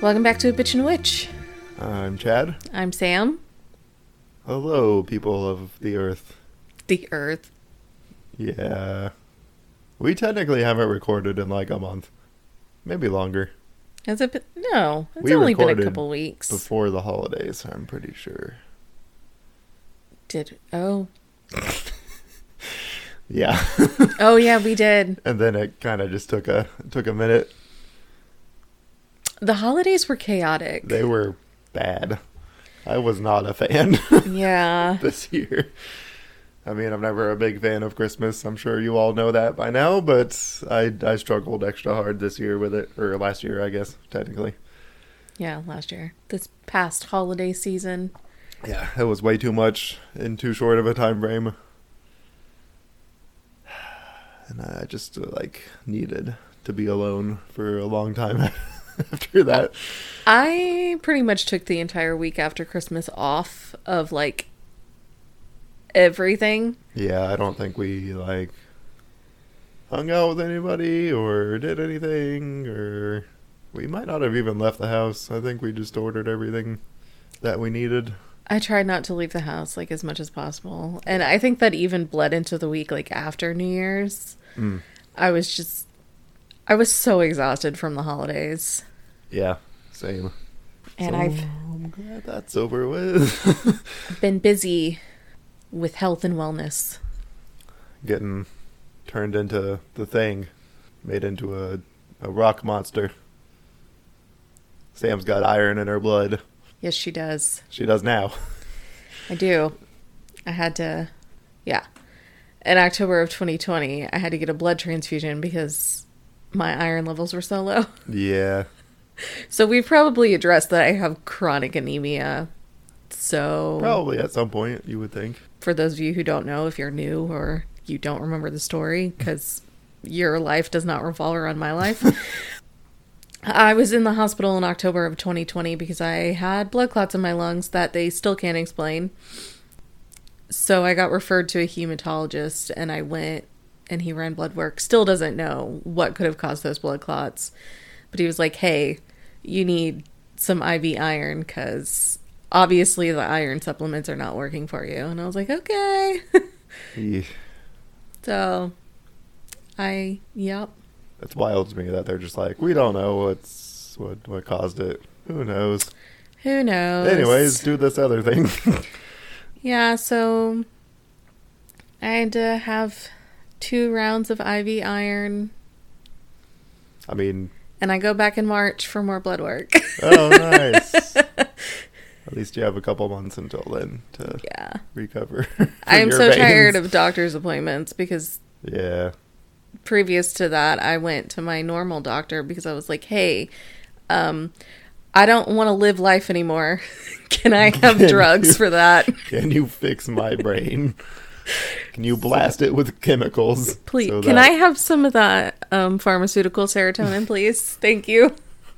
Welcome back to A Bitch and Witch. I'm Chad. I'm Sam. Hello, people of the Earth. The Earth. Yeah. We technically haven't recorded in like a month. Maybe longer. Has it been? No, it's We only been a recorded couple weeks. Before the holidays, I'm pretty sure. Oh, Yeah. oh yeah, we did. And then it kind of just took a minute. The holidays were chaotic. They were bad. I was not a fan Yeah. this year. I mean, I'm never a big fan of Christmas. I'm sure you all know that by now, but I struggled extra hard this year with it. Or last year, I guess, technically. Yeah, last year. This past holiday season. Yeah, it was way too much in too short of a time frame. And I just, needed to be alone for a long time after that. I pretty much took the entire week after Christmas off of, everything. Yeah, I don't think we, hung out with anybody or did anything, or we might not have even left the house. I think we just ordered everything that we needed. I tried not to leave the house, as much as possible. And I think that even bled into the week, after New Year's. Mm. I was so exhausted from the holidays. Yeah, same. And so, I'm glad that's over with. I've been busy with health and wellness. Getting turned into the Thing. Made into a rock monster. Sam's got iron in her blood. Yes, she does. She does now. I do. I had to, yeah. In October of 2020, I had to get a blood transfusion because my iron levels were so low. Yeah. So we've probably addressed that I have chronic anemia. So Probably at some point, you would think. for those of you who don't know, if you're new or you don't remember the story, because your life does not revolve around my life. I was in the hospital in October of 2020 because I had blood clots in my lungs that they still can't explain. So I got referred to a hematologist, and I went, and he ran blood work. Still doesn't know what could have caused those blood clots. But he was like, hey, you need some IV iron because obviously the iron supplements are not working for you. And I was like, okay. Eesh. So, yep. It's wild to me that they're just like, we don't know what caused it. Who knows? Who knows? Anyways, do this other thing. Yeah, so I had to have 2 rounds of IV iron. I mean... And I go back in March for more blood work. Oh, nice. At least you have a couple months until then to recover. I am so veins. tired of doctor's appointments because... Yeah. Previous to that, I went to my normal doctor because I was like, hey, I don't want to live life anymore. Can I have drugs for that? Can you fix my brain? Can you blast it with chemicals? Please. Can I have some of that pharmaceutical serotonin, please? Thank you.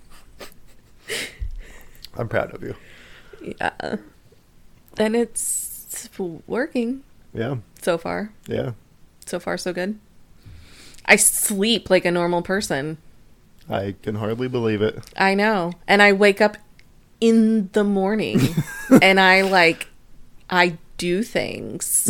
I'm proud of you. Yeah. And it's working. Yeah. So far. Yeah. So far, so good. I sleep like a normal person. I can hardly believe it. I know. And I wake up in the morning and I do things.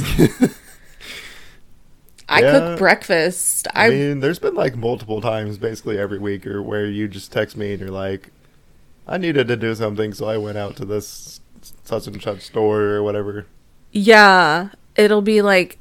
I cook breakfast. I mean, there's been multiple times basically every week where you just text me and you're like, I needed to do something, so I went out to this such and such store or whatever. Yeah. It'll be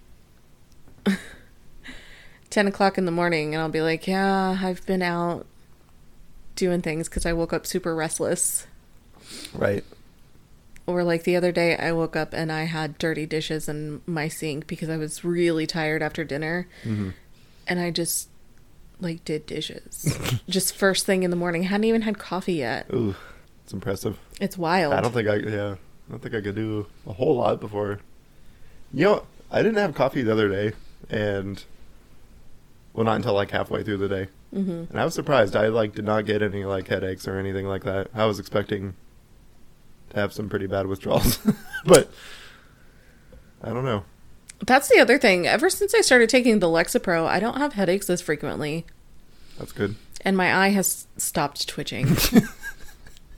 10 o'clock in the morning and I'll be like, yeah, I've been out doing things because I woke up super restless. Right. Or the other day I woke up and I had dirty dishes in my sink because I was really tired after dinner. Mm-hmm. And I just did dishes. Just first thing in the morning. I hadn't even had coffee yet. Ooh, it's impressive. It's wild. I don't think I could do a whole lot before. I didn't have coffee the other day, and well, not until halfway through the day. Mm-hmm. And I was surprised. I did not get any headaches or anything like that. I was expecting to have some pretty bad withdrawals, but I don't know. That's the other thing. Ever since I started taking the Lexapro, I don't have headaches as frequently. That's good. And my eye has stopped twitching.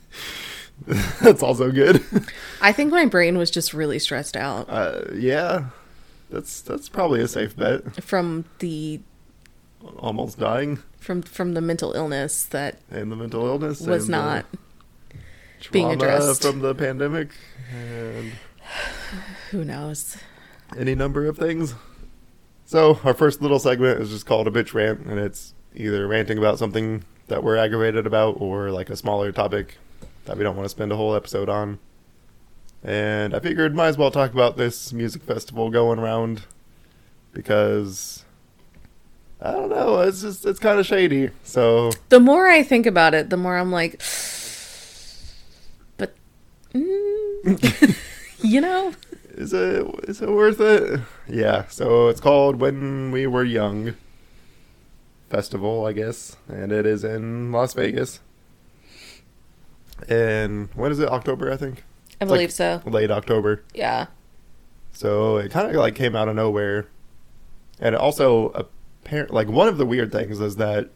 That's also good. I think my brain was just really stressed out Yeah, that's probably a safe bet. from the Almost dying from the mental illness that and the mental illness was and not the being trauma addressed. from the pandemic and Who knows? any number of things. So our first little segment is just called a bitch rant, and it's either ranting about something that we're aggravated about or like a smaller topic that we don't want to spend a whole episode on. And I figured might as well talk about this music festival going around because I don't know, it's kind of shady. So The more I think about it, the more I'm like, but you know, is it worth it? Yeah. So it's called When We Were Young Festival, I guess, and it is in Las Vegas. And when is it? October, I think. I believe so. Late October. Yeah. So it kind of like came out of nowhere, and it also like one of the weird things is that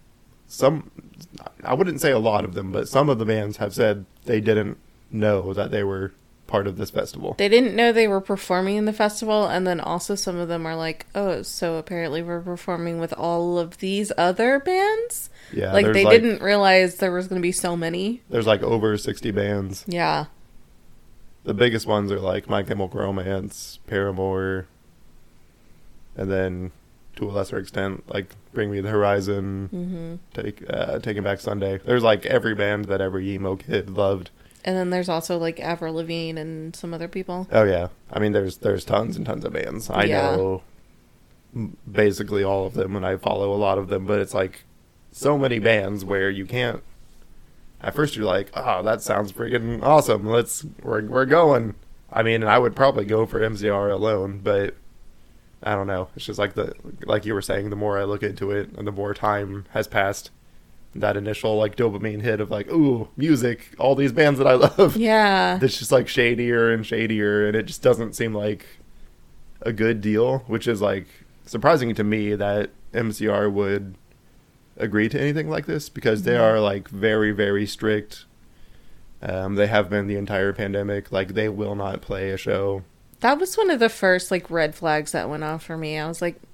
I wouldn't say a lot of them, but some of the bands have said they didn't know that they were part of this festival. They didn't know they were performing in the festival, and then also some of them are like, oh, so apparently we're performing with all of these other bands? Yeah, like they didn't realize there was going to be so many. There's like over 60 bands. Yeah. The biggest ones are like My Chemical Romance, Paramore, and then to a lesser extent, like Bring Me the Horizon, Taking Back Sunday. There's like every band that every emo kid loved. And then there's also like Avril Lavigne and some other people. Oh yeah, I mean there's tons and tons of bands. I know basically all of them, and I follow a lot of them. But it's like so many bands where you can't. At first you're like, oh, that sounds freaking awesome. We're going. I mean, I would probably go for MCR alone, but I don't know. It's just like you were saying, the more I look into it and the more time has passed, that initial like dopamine hit of like, ooh, music, all these bands that I love. Yeah. It's just like shadier and shadier, and it just doesn't seem like a good deal, which is like surprising to me that MCR would agree to anything like this, because they are like very, very strict. They have been the entire pandemic. Like they will not play a show. That was one of the first like red flags that went off for me. I was like,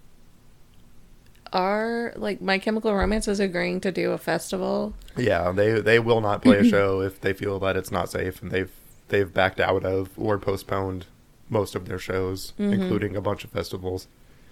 are like My Chemical Romance is agreeing to do a festival? Yeah, they will not play a show if they feel that it's not safe, and they've backed out of or postponed most of their shows, including a bunch of festivals.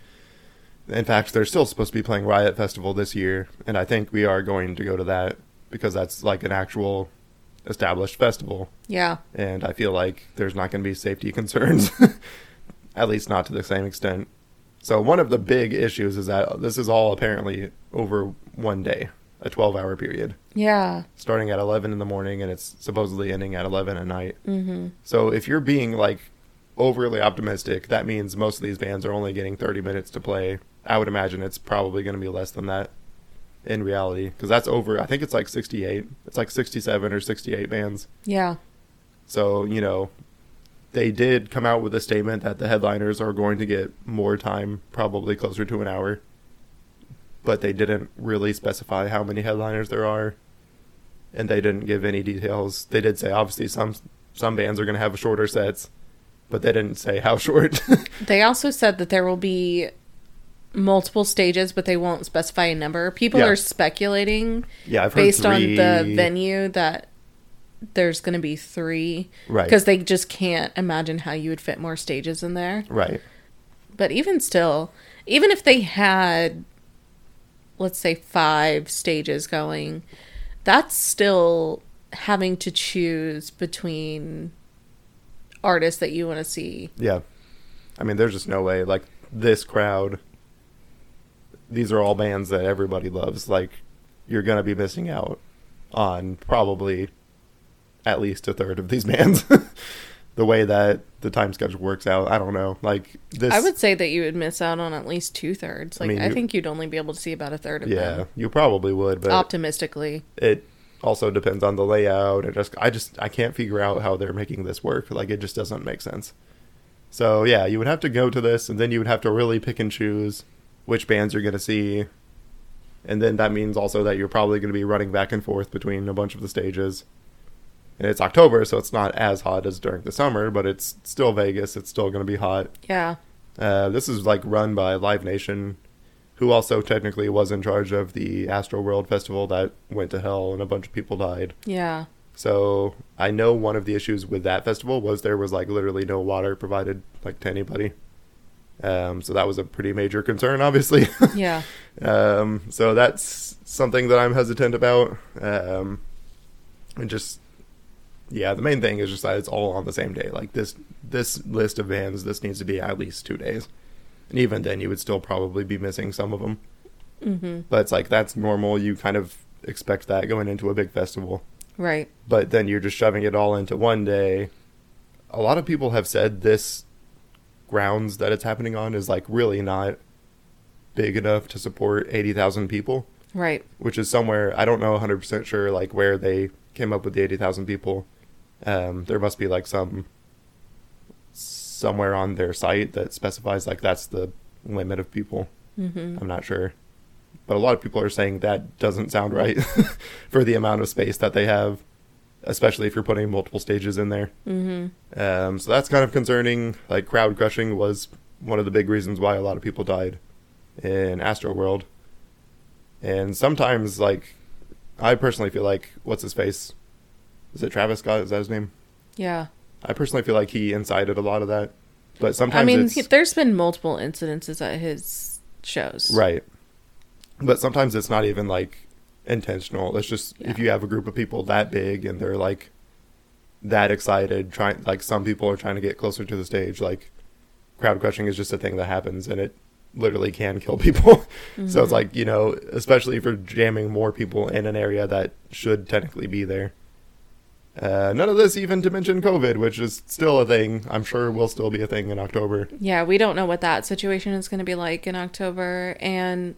In fact, they're still supposed to be playing Riot Festival this year, and I think we are going to go to that because that's like an actual established festival. Yeah. And I feel like there's not going to be safety concerns, at least not to the same extent. So one of the big issues is that this is all apparently over one day, a 12-hour period. Yeah. Starting at 11 in the morning, and it's supposedly ending at 11 at night. Mm-hmm. So if you're being like overly optimistic, that means most of these bands are only getting 30 minutes to play. I would imagine it's probably going to be less than that in reality, because that's over, I think it's like 68. It's like 67 or 68 bands. Yeah. So, you know, they did come out with a statement that the headliners are going to get more time, probably closer to an hour. But they didn't really specify how many headliners there are. And they didn't give any details. They did say, obviously, some bands are going to have shorter sets, but they didn't say how short. They also said that there will be multiple stages, but they won't specify a number. People are speculating I've heard based 3... on the venue that there's going to be 3. Right. Because they just can't imagine how you would fit more stages in there. Right. But even still, even if they had, let's say, 5 stages going, that's still having to choose between artists that you want to see. Yeah. I mean, there's just no way. Like, this crowd, these are all bands that everybody loves. Like, you're going to be missing out on probably at least a third of these bands. The way that the time schedule works out, I don't know. Like, this, I would say that you would miss out on at least 2/3. Like, I mean, I think you'd only be able to see about a third of them. Yeah, you probably would, but Optimistically. it also depends on the layout. And I can't figure out how they're making this work. Like, it just doesn't make sense. So yeah, you would have to go to this, and then you would have to really pick and choose which bands you're going to see. And then that means also that you're probably going to be running back and forth between a bunch of the stages. And it's October, so it's not as hot as during the summer, but it's still Vegas. It's still going to be hot. Yeah. This is like run by Live Nation, who also technically was in charge of the Astroworld Festival that went to hell and a bunch of people died. Yeah. So I know one of the issues with that festival was there was like literally no water provided like to anybody. So that was a pretty major concern, obviously. Yeah. So that's something that I'm hesitant about. And just, yeah, the main thing is just that it's all on the same day. Like this list of bands, this needs to be at least 2 days. And even then you would still probably be missing some of them. Mm-hmm. But it's like, that's normal. You kind of expect that going into a big festival. Right. But then you're just shoving it all into one day. A lot of people have said this grounds that it's happening on is like really not big enough to support 80,000 people. Right. Which is somewhere, I don't know 100% sure like where they came up with the 80,000 people. There must be like somewhere on their site that specifies like that's the limit of people. Mm-hmm. I'm not sure. But a lot of people are saying that doesn't sound right for the amount of space that they have, especially if you're putting multiple stages in there. Mm-hmm. So that's kind of concerning. Like, crowd crushing was one of the big reasons why a lot of people died in Astroworld. And sometimes, like, I personally feel like, what's his face? Is it Travis Scott? Is that his name? Yeah. I personally feel like he incited a lot of that. But sometimes there's been multiple incidences at his shows. Right. But sometimes it's not even, like, intentional. It's just if you have a group of people that big and they're, like, that excited, like, some people are trying to get closer to the stage, like, crowd crushing is just a thing that happens, and it literally can kill people. Mm-hmm. So it's like, you know, especially if you're jamming more people in an area that should technically be there. None of this even to mention COVID, which is still a thing. I'm sure will still be a thing in October. Yeah, we don't know what that situation is going to be like in October, and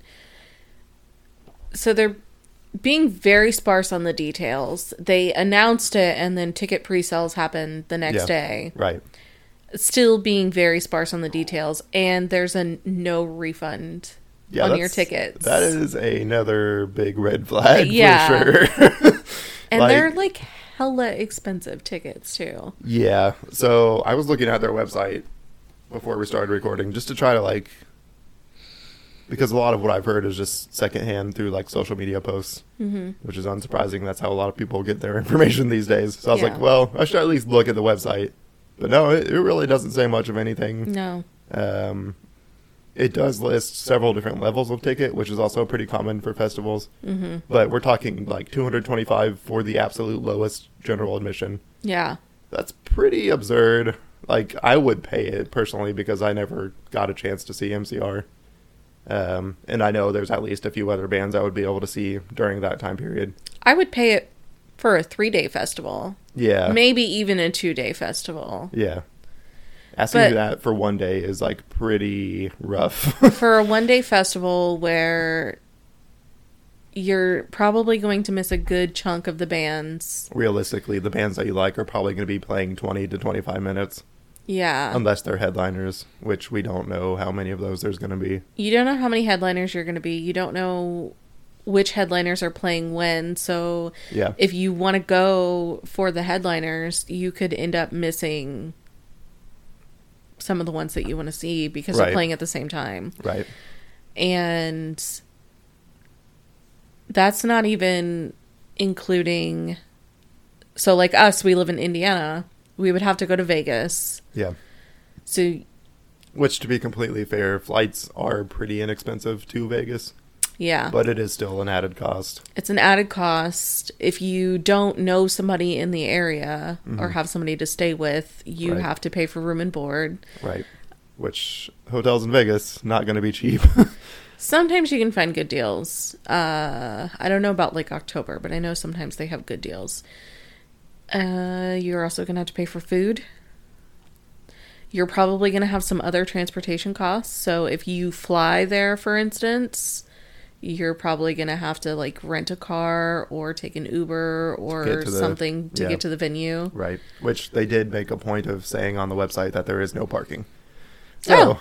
so they're being very sparse on the details. They announced it, and then ticket pre-sales happened the next day. Right. Still being very sparse on the details, and there's a no refund on your tickets. That is another big red flag for sure. And they're like hella expensive tickets too. Yeah. So I was looking at their website before we started recording just to try to like, because a lot of what I've heard is just secondhand through like social media posts, which is unsurprising. That's how a lot of people get their information these days. So I was like, well, I should at least look at the website. But no, it really doesn't say much of anything. No. It does list several different levels of ticket, which is also pretty common for festivals. Mm-hmm. But we're talking like $225 for the absolute lowest general admission. Yeah. That's pretty absurd. Like, I would pay it personally because I never got a chance to see MCR. And I know there's at least a few other bands I would be able to see during that time period. I would pay it for a 3-day festival. Yeah. Maybe even a 2-day festival. Yeah. Asking that for 1 day is like pretty rough. For a 1-day festival where you're probably going to miss a good chunk of the bands. Realistically, the bands that you like are probably going to be playing 20 to 25 minutes. Yeah. Unless they're headliners, which we don't know how many of those there's going to be. You don't know how many headliners you're going to be. You don't know which headliners are playing when. So if you want to go for the headliners, you could end up missing some of the ones that you want to see because they're playing at the same time. Right. And that's not even including... So like us, we live in Indiana. We would have to go to Vegas. Yeah. So... Which, to be completely fair, flights are pretty inexpensive to Vegas. Yeah. But it is still an added cost. It's an added cost. If you don't know somebody in the area or have somebody to stay with, you have to pay for room and board. Right. Which, hotels in Vegas, not going to be cheap. Sometimes you can find good deals. I don't know about like October, but I know sometimes they have good deals. You're also going to have to pay for food. You're probably going to have some other transportation costs. So if you fly there, for instance... You're probably going to have to, like, rent a car or take an Uber or something to get to the venue. Right. Which they did make a point of saying on the website that there is no parking. So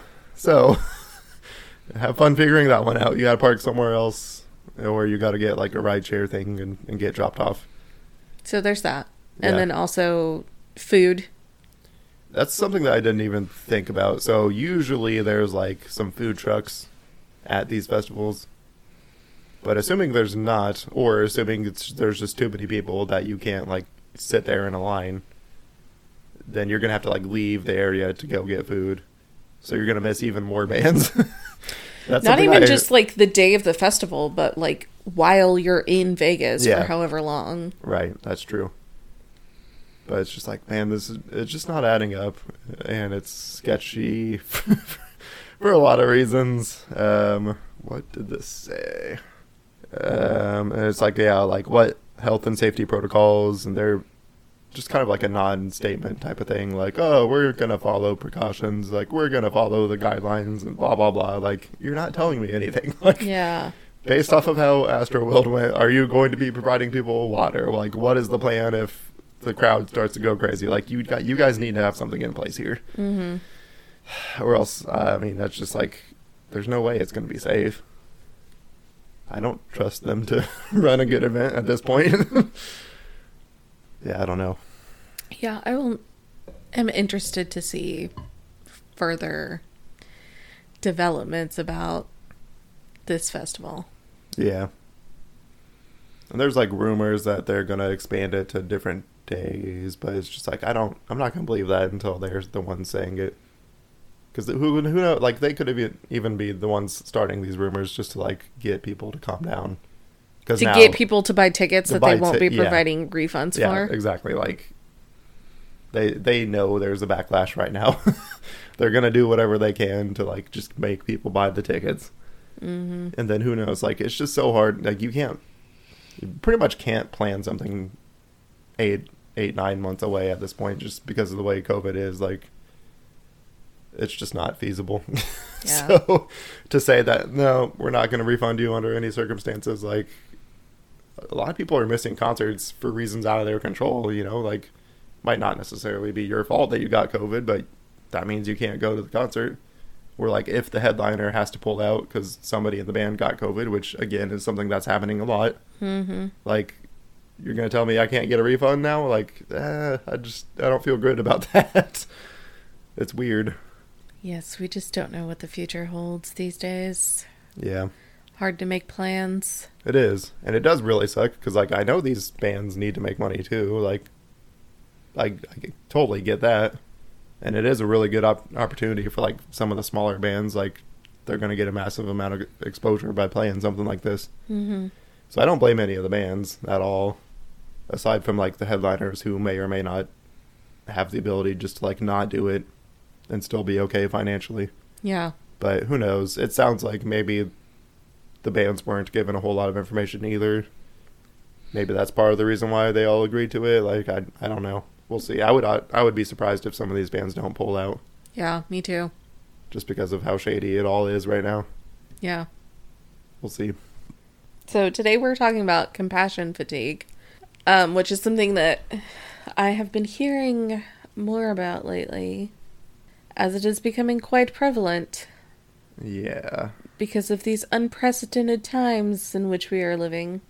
have fun figuring that one out. You got to park somewhere else or you got to get, like, a ride share thing and get dropped off. So there's that. And then also food. That's something that I didn't even think about. So usually there's like some food trucks at these festivals. But assuming there's not, or assuming there's just too many people that you can't like sit there in a line, then you're going to have to like leave the area to go get food. So you're going to miss even more bands. That's not even just like the day of the festival, but like while you're in Vegas for however long. Right, that's true. But it's just like, man, it's just not adding up, and it's sketchy for a lot of reasons. What did this say? And it's like, like what health and safety protocols, and they're just kind of like a non-statement type of thing, like, oh, we're gonna follow precautions, like we're gonna follow the guidelines and blah blah blah. Like, you're not telling me anything. Like, based off of how Astroworld went, are you going to be providing people water? Like, what is the plan if the crowd starts to go crazy? Like, you guys need to have something in place here. Or else, I mean, that's just like, there's no way it's gonna be safe. I don't trust them to run a good event at this point. I don't know. Yeah, am interested to see further developments about this festival. Yeah. And there's like rumors that they're going to expand it to different days, but it's just like, I'm not going to believe that until they're the ones saying it. Because who knows, like, they could even be the ones starting these rumors just to like get people to calm down. To get people to buy tickets that they won't be providing refunds for. Yeah, exactly. Like, they know there's a backlash right now. They're going to do whatever they can to, like, just make people buy the tickets. And then who knows? Like, it's just so hard. Like, you pretty much can't plan something 9 months away at this point just because of the way COVID is. Like, it's just not feasible. So to say that, no, we're not going to refund you under any circumstances, like, a lot of people are missing concerts for reasons out of their control, you know, like, might not necessarily be your fault that you got COVID, but that means you can't go to the concert. Or like, if the headliner has to pull out because somebody in the band got COVID, which again is something that's happening a lot. Like, you're going to tell me I can't get a refund now? Like, I don't feel good about that. It's weird. Yes, we just don't know what the future holds these days. Yeah. Hard to make plans. It is. And it does really suck because, like, I know these bands need to make money too. Like, I totally get that. And it is a really good opportunity for, like, some of the smaller bands. Like, they're going to get a massive amount of exposure by playing something like this. So I don't blame any of the bands at all. Aside from, like, the headliners who may or may not have the ability just to, like, not do it and still be okay financially. Yeah. But who knows? It sounds like maybe the bands weren't given a whole lot of information either. Maybe that's part of the reason why they all agreed to it. Like, I don't know. We'll see. I would be surprised if some of these bands don't pull out. Yeah, me too. Just because of how shady it all is right now. Yeah. We'll see. So today we're talking about compassion fatigue, which is something that I have been hearing more about lately, as it is becoming quite prevalent. Yeah. Because of these unprecedented times in which we are living.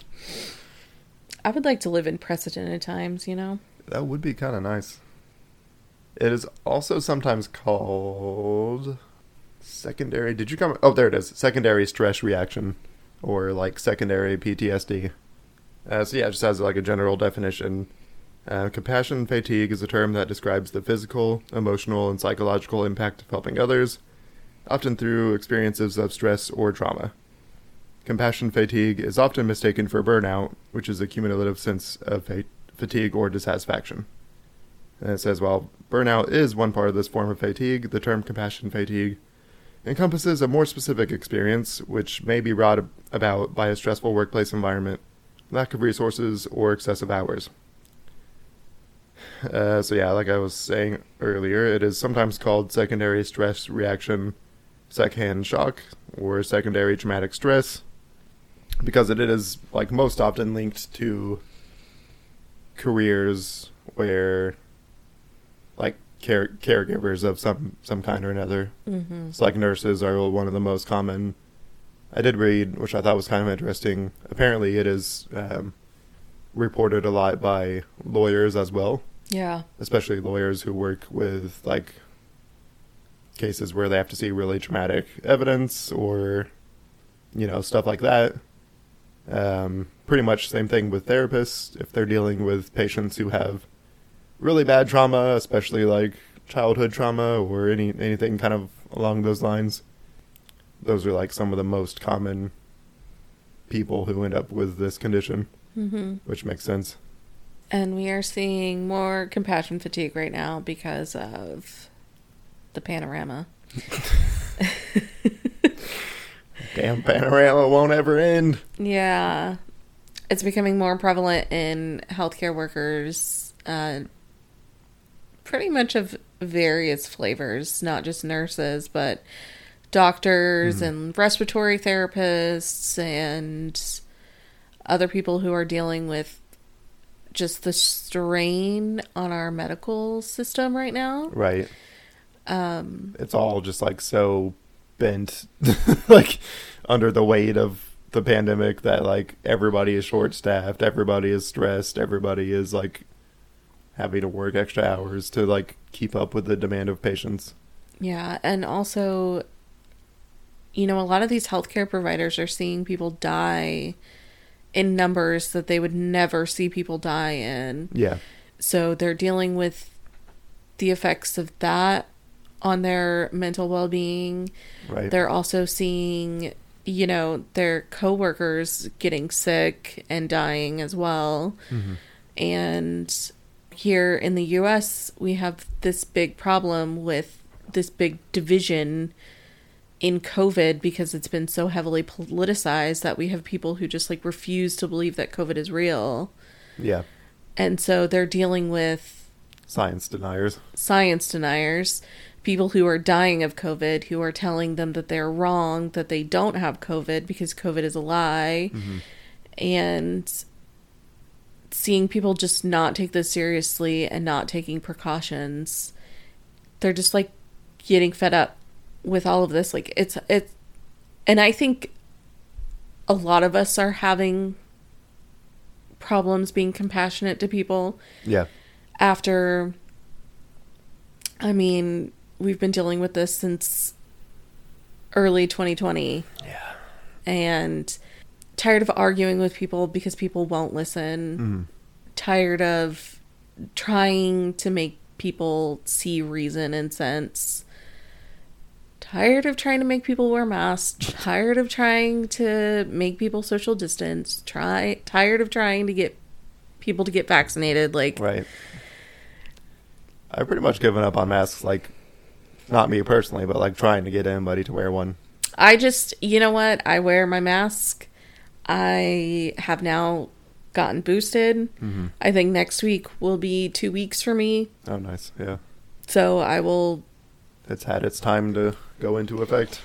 I would like to live in precedented times, you know? That would be kind of nice. It is also sometimes called secondary... Did you come... Oh, there it is. Secondary stress reaction. Or, like, secondary PTSD. So, yeah, it just has, like, a general definition. Compassion fatigue is a term that describes the physical, emotional, and psychological impact of helping others, often through experiences of stress or trauma. Compassion fatigue is often mistaken for burnout, which is a cumulative sense of fatigue or dissatisfaction. And it says, while burnout is one part of this form of fatigue, the term compassion fatigue encompasses a more specific experience, which may be brought about by a stressful workplace environment, lack of resources, or excessive hours. So yeah, like I was saying earlier, it is sometimes called secondary stress reaction, secondhand shock, or secondary traumatic stress, because it is, like, most often linked to careers where, like, caregivers of some kind or another. It's like nurses are one of the most common. I did read, which I thought was kind of interesting. Apparently it is reported a lot by lawyers as well, Yeah. especially lawyers who work with, like, cases where they have to see really traumatic evidence or, you know, stuff like that. Pretty much same thing with therapists if they're dealing with patients who have really bad trauma, especially like childhood trauma or anything kind of along those lines. Those are like some of the most common people who end up with this condition, which makes sense. And we are seeing more compassion fatigue right now because of the panorama. Damn panorama won't ever end. Yeah. It's becoming more prevalent in healthcare workers, pretty much of various flavors, not just nurses, but doctors and respiratory therapists and other people who are dealing with just the strain on our medical system right now. Right. It's all just like so bent, like under the weight of the pandemic that like everybody is short-staffed, everybody is stressed, everybody is like having to work extra hours to like keep up with the demand of patients. Yeah, and also, you know, a lot of these healthcare providers are seeing people die in numbers that they would never see people die in. Yeah. So they're dealing with the effects of that on their mental well-being. Right. They're also seeing, you know, their coworkers getting sick and dying as well. And here in the US, we have this big problem with this big division in COVID because it's been so heavily politicized that we have people who just like refuse to believe that COVID is real. Yeah. And so they're dealing with Science deniers, people who are dying of COVID, who are telling them that they're wrong, that they don't have COVID because COVID is a lie. And seeing people just not take this seriously and not taking precautions. They're just like getting fed up with all of this. Like it's, and I think a lot of us are having problems being compassionate to people. Yeah. After, I mean, we've been dealing with this since early 2020. Yeah. And tired of arguing with people because people won't listen. Tired of trying to make people see reason and sense. Tired of trying to make people wear masks. Tired of trying to make people social distance. Tired of trying to get people to get vaccinated. Like, right. I've pretty much given up on masks, like, not me personally, but like trying to get anybody to wear one. I just, you know what? I wear my mask. I have now gotten boosted. I think next week will be 2 weeks for me. Oh, nice. Yeah. So I will. It's had its time to go into effect.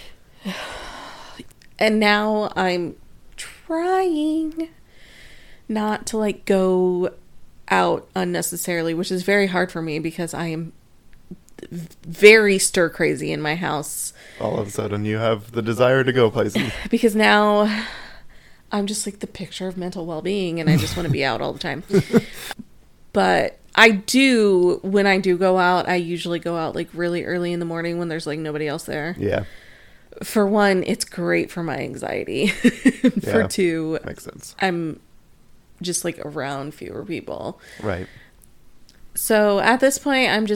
And now I'm trying not to like go out unnecessarily, which is very hard for me because I am very stir crazy in my house. All of a sudden you have the desire to go places. Because now I'm just like the picture of mental well-being and I just want to be out all the time. But I do, when I do go out, I usually go out like really early in the morning when there's like nobody else there. Yeah. For one, it's great for my anxiety. For two, makes sense. I'm just like around fewer people. Right. So at this point, I'm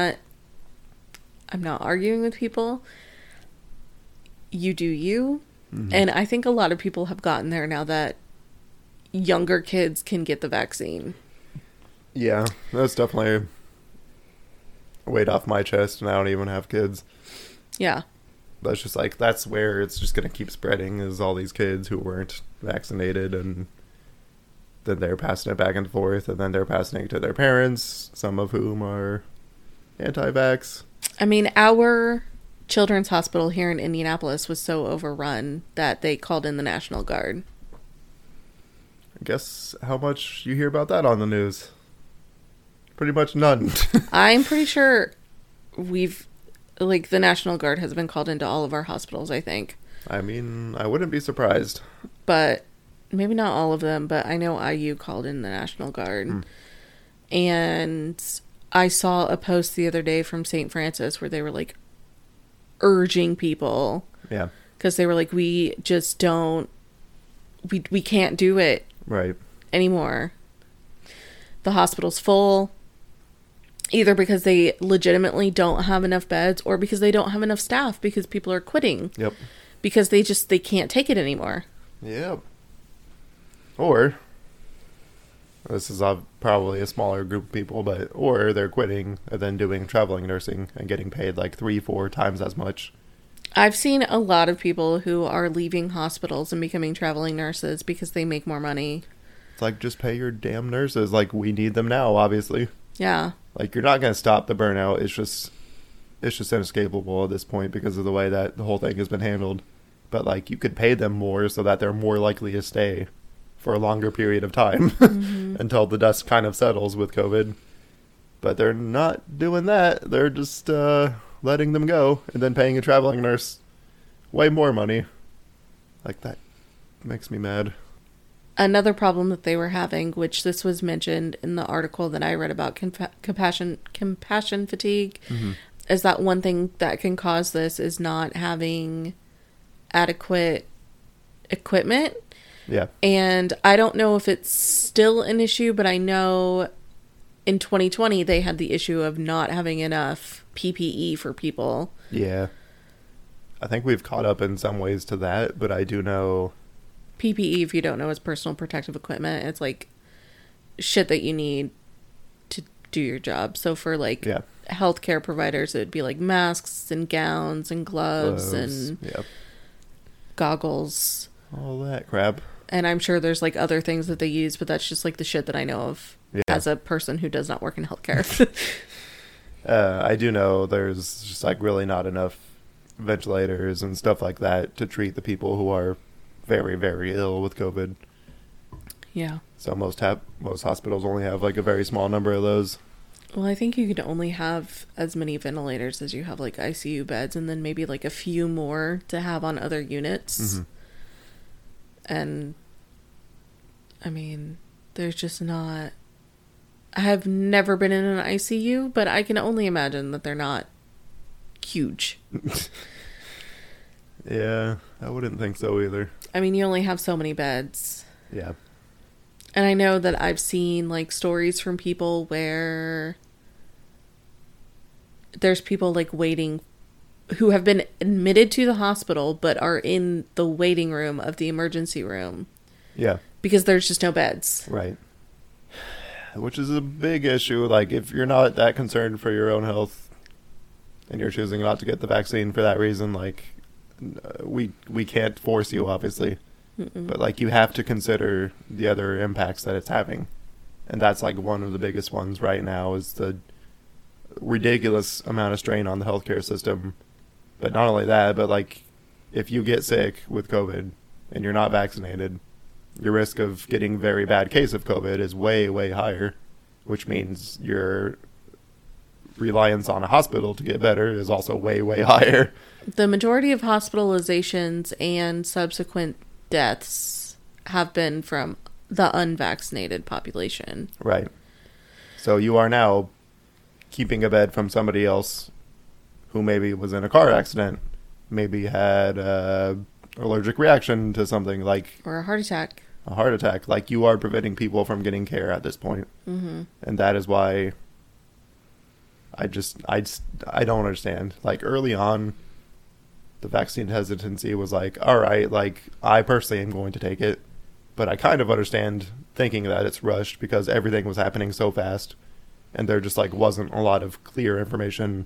not arguing with people. You do you. And I think a lot of people have gotten there now that younger kids can get the vaccine. Yeah, that's definitely a weight off my chest, and I don't even have kids. Yeah. That's just like, that's where it's just going to keep spreading, is all these kids who weren't vaccinated, and then they're passing it back and forth, and then they're passing it to their parents, some of whom are anti-vax. I mean, our children's hospital here in Indianapolis was so overrun that they called in the National Guard. Guess how much you hear about that on the news? Pretty much none. I'm pretty sure the National Guard has been called into all of our hospitals, I think. I mean, I wouldn't be surprised. But maybe not all of them, but I know IU called in the National Guard. And I saw a post the other day from St. Francis where they were like urging people. Yeah. Because they were like, we just don't, we can't do it Right. anymore. The hospital's full, either because they legitimately don't have enough beds or because they don't have enough staff because people are quitting. Yep. Because they can't take it anymore. Yep. Or, this is probably a smaller group of people, but, or they're quitting and then doing traveling nursing and getting paid like 3-4 times as much. I've seen a lot of people who are leaving hospitals and becoming traveling nurses because they make more money. It's like, just pay your damn nurses. Like, we need them now, obviously. Yeah. Like, you're not going to stop the burnout. It's just inescapable at this point because of the way that the whole thing has been handled. But, like, you could pay them more so that they're more likely to stay for a longer period of time until the dust kind of settles with COVID. But they're not doing that. They're just letting them go and then paying a traveling nurse way more money. Like, that makes me mad. Another problem that they were having, which this was mentioned in the article that I read about compassion fatigue, is that one thing that can cause this is not having adequate equipment. Yeah. And I don't know if it's still an issue, but I know in 2020 they had the issue of not having enough PPE for people. Yeah. I think we've caught up in some ways to that, but I do know... PPE, if you don't know, is personal protective equipment. It's like shit that you need to do your job. So for like healthcare providers, it would be like masks and gowns and gloves and goggles. All that crap. And I'm sure there's like other things that they use, but that's just like the shit that I know of as a person who does not work in healthcare. I do know there's just like really not enough ventilators and stuff like that to treat the people who are very, very ill with COVID. Yeah. So most hospitals only have like a very small number of those. Well, I think you could only have as many ventilators as you have like ICU beds, and then maybe like a few more to have on other units. And I mean, there's just not... I have never been in an ICU, but I can only imagine that they're not huge. Yeah, I wouldn't think so either. I mean, you only have so many beds. Yeah. And I know that I've seen like stories from people where there's people like waiting who have been admitted to the hospital but are in the waiting room of the emergency room. Yeah. Because there's just no beds. Right. Which is a big issue. Like, if you're not that concerned for your own health and you're choosing not to get the vaccine for that reason, like, we can't force you, obviously. But, like, you have to consider the other impacts that it's having. And that's, like, one of the biggest ones right now is the ridiculous amount of strain on the healthcare system. But not only that, but, like, if you get sick with COVID and you're not vaccinated, your risk of getting a very bad case of COVID is way, way higher, which means your reliance on a hospital to get better is also way, way higher. The majority of hospitalizations and subsequent deaths have been from the unvaccinated population. Right. So you are now keeping a bed from somebody else who maybe was in a car accident, maybe had an allergic reaction to something like... Or a heart attack. A heart attack. Like, you are preventing people from getting care at this point. And that is why I don't understand. Like, early on, the vaccine hesitancy was like, all right, like, I personally am going to take it. But I kind of understand thinking that it's rushed because everything was happening so fast. And there just, like, wasn't a lot of clear information.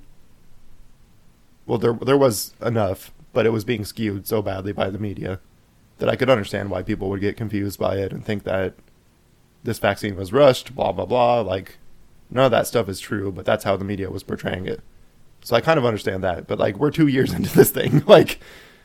Well, there was enough, but it was being skewed so badly by the media that I could understand why people would get confused by it and think that this vaccine was rushed, blah, blah, blah. Like, none of that stuff is true, but that's how the media was portraying it. So I kind of understand that. But, like, we're 2 years into this thing. Like,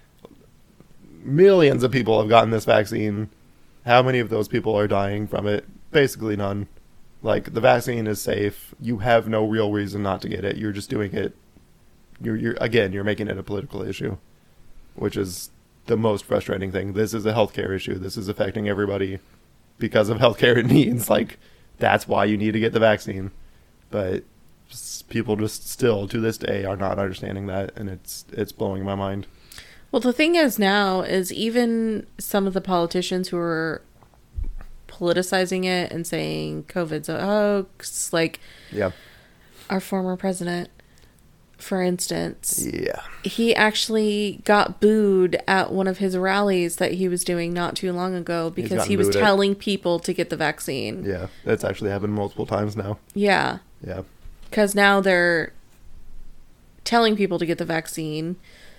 millions of people have gotten this vaccine. How many of those people are dying from it? Basically none. Like, the vaccine is safe. You have no real reason not to get it. You're just doing it. You're making it a political issue, which is the most frustrating thing. This is a healthcare issue. This is affecting everybody because of healthcare needs. Like, that's why you need to get the vaccine. But people just still, to this day, are not understanding that, and it's blowing my mind. Well, the thing is now is even some of the politicians who are politicizing it and saying COVID's a hoax, like our former president, for instance, he actually got booed at one of his rallies that he was doing not too long ago because he was telling people to get the vaccine. Yeah, that's actually happened multiple times now. Yeah. Yeah. Because now they're telling people to get the vaccine.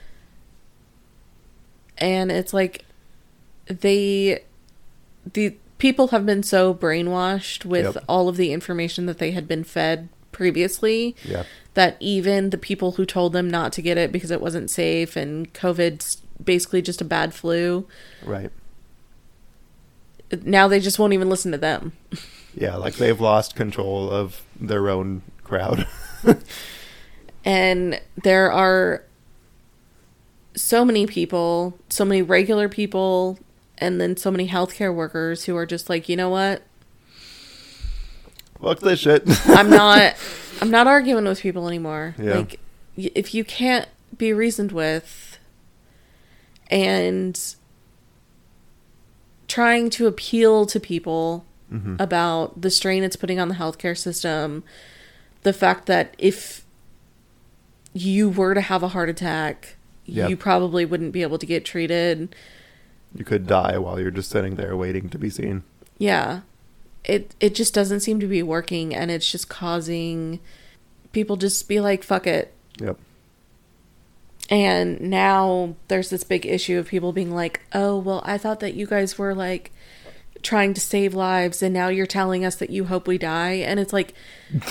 And it's like the people have been so brainwashed with all of the information that they had been fed previously that even the people who told them not to get it because it wasn't safe and COVID's basically just a bad flu. Right. Now they just won't even listen to them. Yeah, like they've lost control of their own crowd. And there are so many people, so many regular people, and then so many healthcare workers who are just like, you know what? Fuck this shit. I'm not arguing with people anymore. Yeah. Like, if you can't be reasoned with and trying to appeal to people about the strain it's putting on the healthcare system, the fact that if you were to have a heart attack, you probably wouldn't be able to get treated. You could die while you're just sitting there waiting to be seen. Yeah. It just doesn't seem to be working, and it's just causing people just be like, fuck it. Yep. And now there's this big issue of people being like, oh, well, I thought that you guys were like trying to save lives, and now you're telling us that you hope we die. And it's like,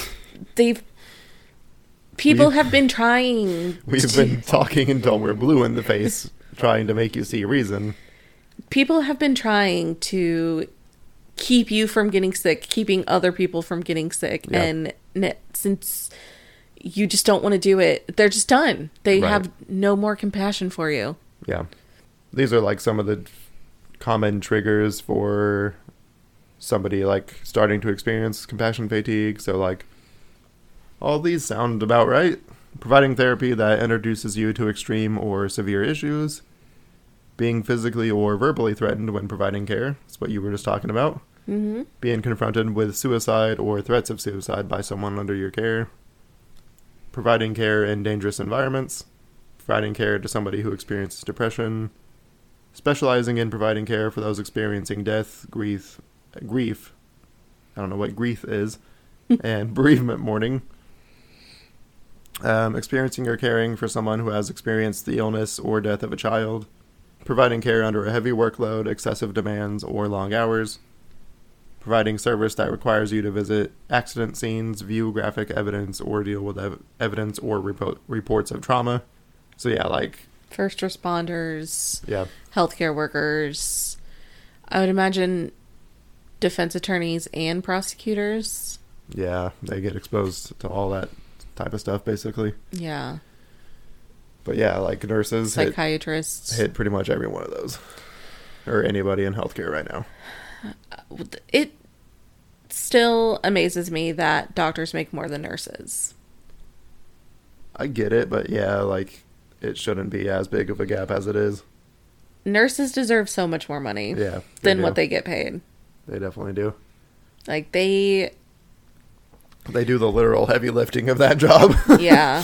people have been trying. We've been talking until we're blue in the face, trying to make you see reason. People have been trying to keep you from getting sick, keeping other people from getting sick. And since you just don't want to do it, they're just done. They have no more compassion for you. Yeah. These are like some of the common triggers for somebody like starting to experience compassion fatigue. So like, all these sound about right. Providing therapy that introduces you to extreme or severe issues. Being physically or verbally threatened when providing care. That's what you were just talking about. Mm-hmm. Being confronted with suicide or threats of suicide by someone under your care. Providing care in dangerous environments. Providing care to somebody who experiences depression. Specializing in providing care for those experiencing death, grief. I don't know what grief is. And bereavement mourning. Experiencing or caring for someone who has experienced the illness or death of a child. Providing care under a heavy workload, excessive demands, or long hours. Providing service that requires you to visit accident scenes, view graphic evidence, or deal with evidence or reports of trauma. So yeah, like... First responders. Yeah. Healthcare workers. I would imagine defense attorneys and prosecutors. Yeah, they get exposed to all that type of stuff, basically. Yeah. But yeah, like nurses, psychiatrists, hit pretty much every one of those, or anybody in healthcare right now. It still amazes me that doctors make more than nurses. I get it, but yeah, like it shouldn't be as big of a gap as it is. Nurses deserve so much more money than what they get paid. They definitely do. Like they do the literal heavy lifting of that job. Yeah.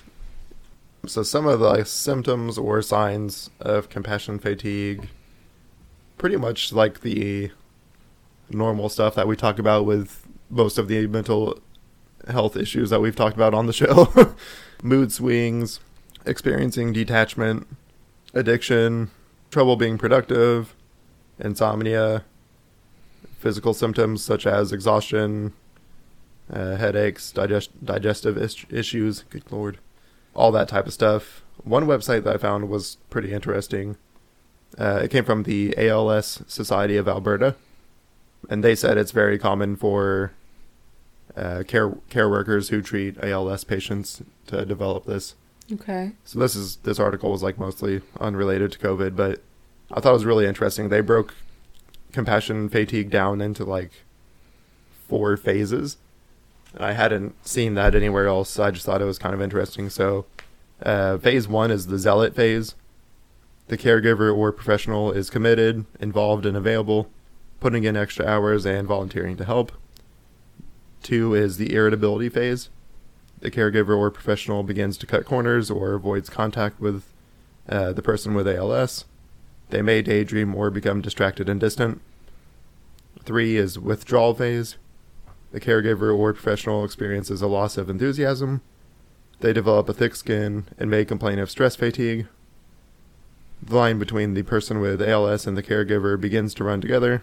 So some of the symptoms or signs of compassion fatigue, pretty much like the normal stuff that we talk about with most of the mental health issues that we've talked about on the show. Mood swings, experiencing detachment, addiction, trouble being productive, insomnia, physical symptoms such as exhaustion, headaches, digestive issues, good lord, all that type of stuff. One website that I found was pretty interesting. It came from the ALS Society of Alberta, and they said it's very common for care workers who treat ALS patients to develop this. Okay. So this article was like mostly unrelated to COVID, but I thought it was really interesting. They broke compassion fatigue down into like 4 phases. And I hadn't seen that anywhere else, so I just thought it was kind of interesting. So phase 1 is the zealot phase. The caregiver or professional is committed, involved, and available, putting in extra hours and volunteering to help. 2 is the irritability phase. The caregiver or professional begins to cut corners or avoids contact with the person with ALS. They may daydream or become distracted and distant. 3 is withdrawal phase. The caregiver or professional experiences a loss of enthusiasm. They develop a thick skin and may complain of stress fatigue. The line between the person with ALS and the caregiver begins to run together.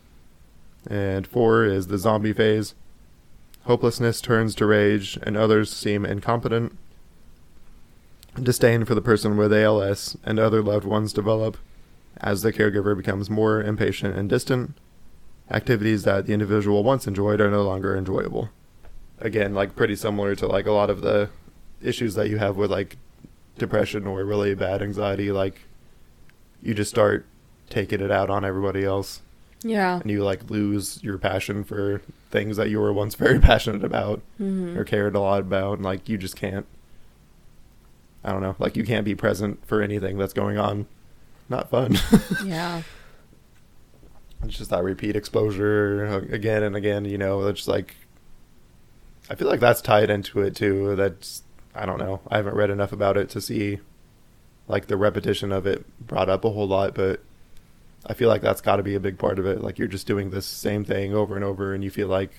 And 4 is the zombie phase. Hopelessness turns to rage, and others seem incompetent. Disdain for the person with ALS and other loved ones develop as the caregiver becomes more impatient and distant. Activities that the individual once enjoyed are no longer enjoyable. Again, like pretty similar to like a lot of the issues that you have with like depression or really bad anxiety. Like you just start taking it out on everybody else. Yeah. And you like lose your passion for things that you were once very passionate about or cared a lot about. And like you just can't, I don't know, like you can't be present for anything that's going on. Not fun. Yeah. It's just that repeat exposure again and again, you know, it's like, I feel like that's tied into it too. That's, I don't know. I haven't read enough about it to see like the repetition of it brought up a whole lot, but I feel like that's got to be a big part of it. Like you're just doing this same thing over and over, and you feel like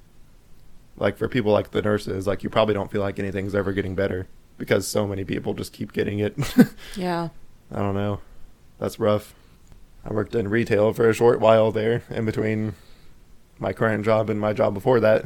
for people like the nurses, like you probably don't feel like anything's ever getting better because so many people just keep getting it. Yeah. I don't know. That's rough. I worked in retail for a short while there in between my current job and my job before that.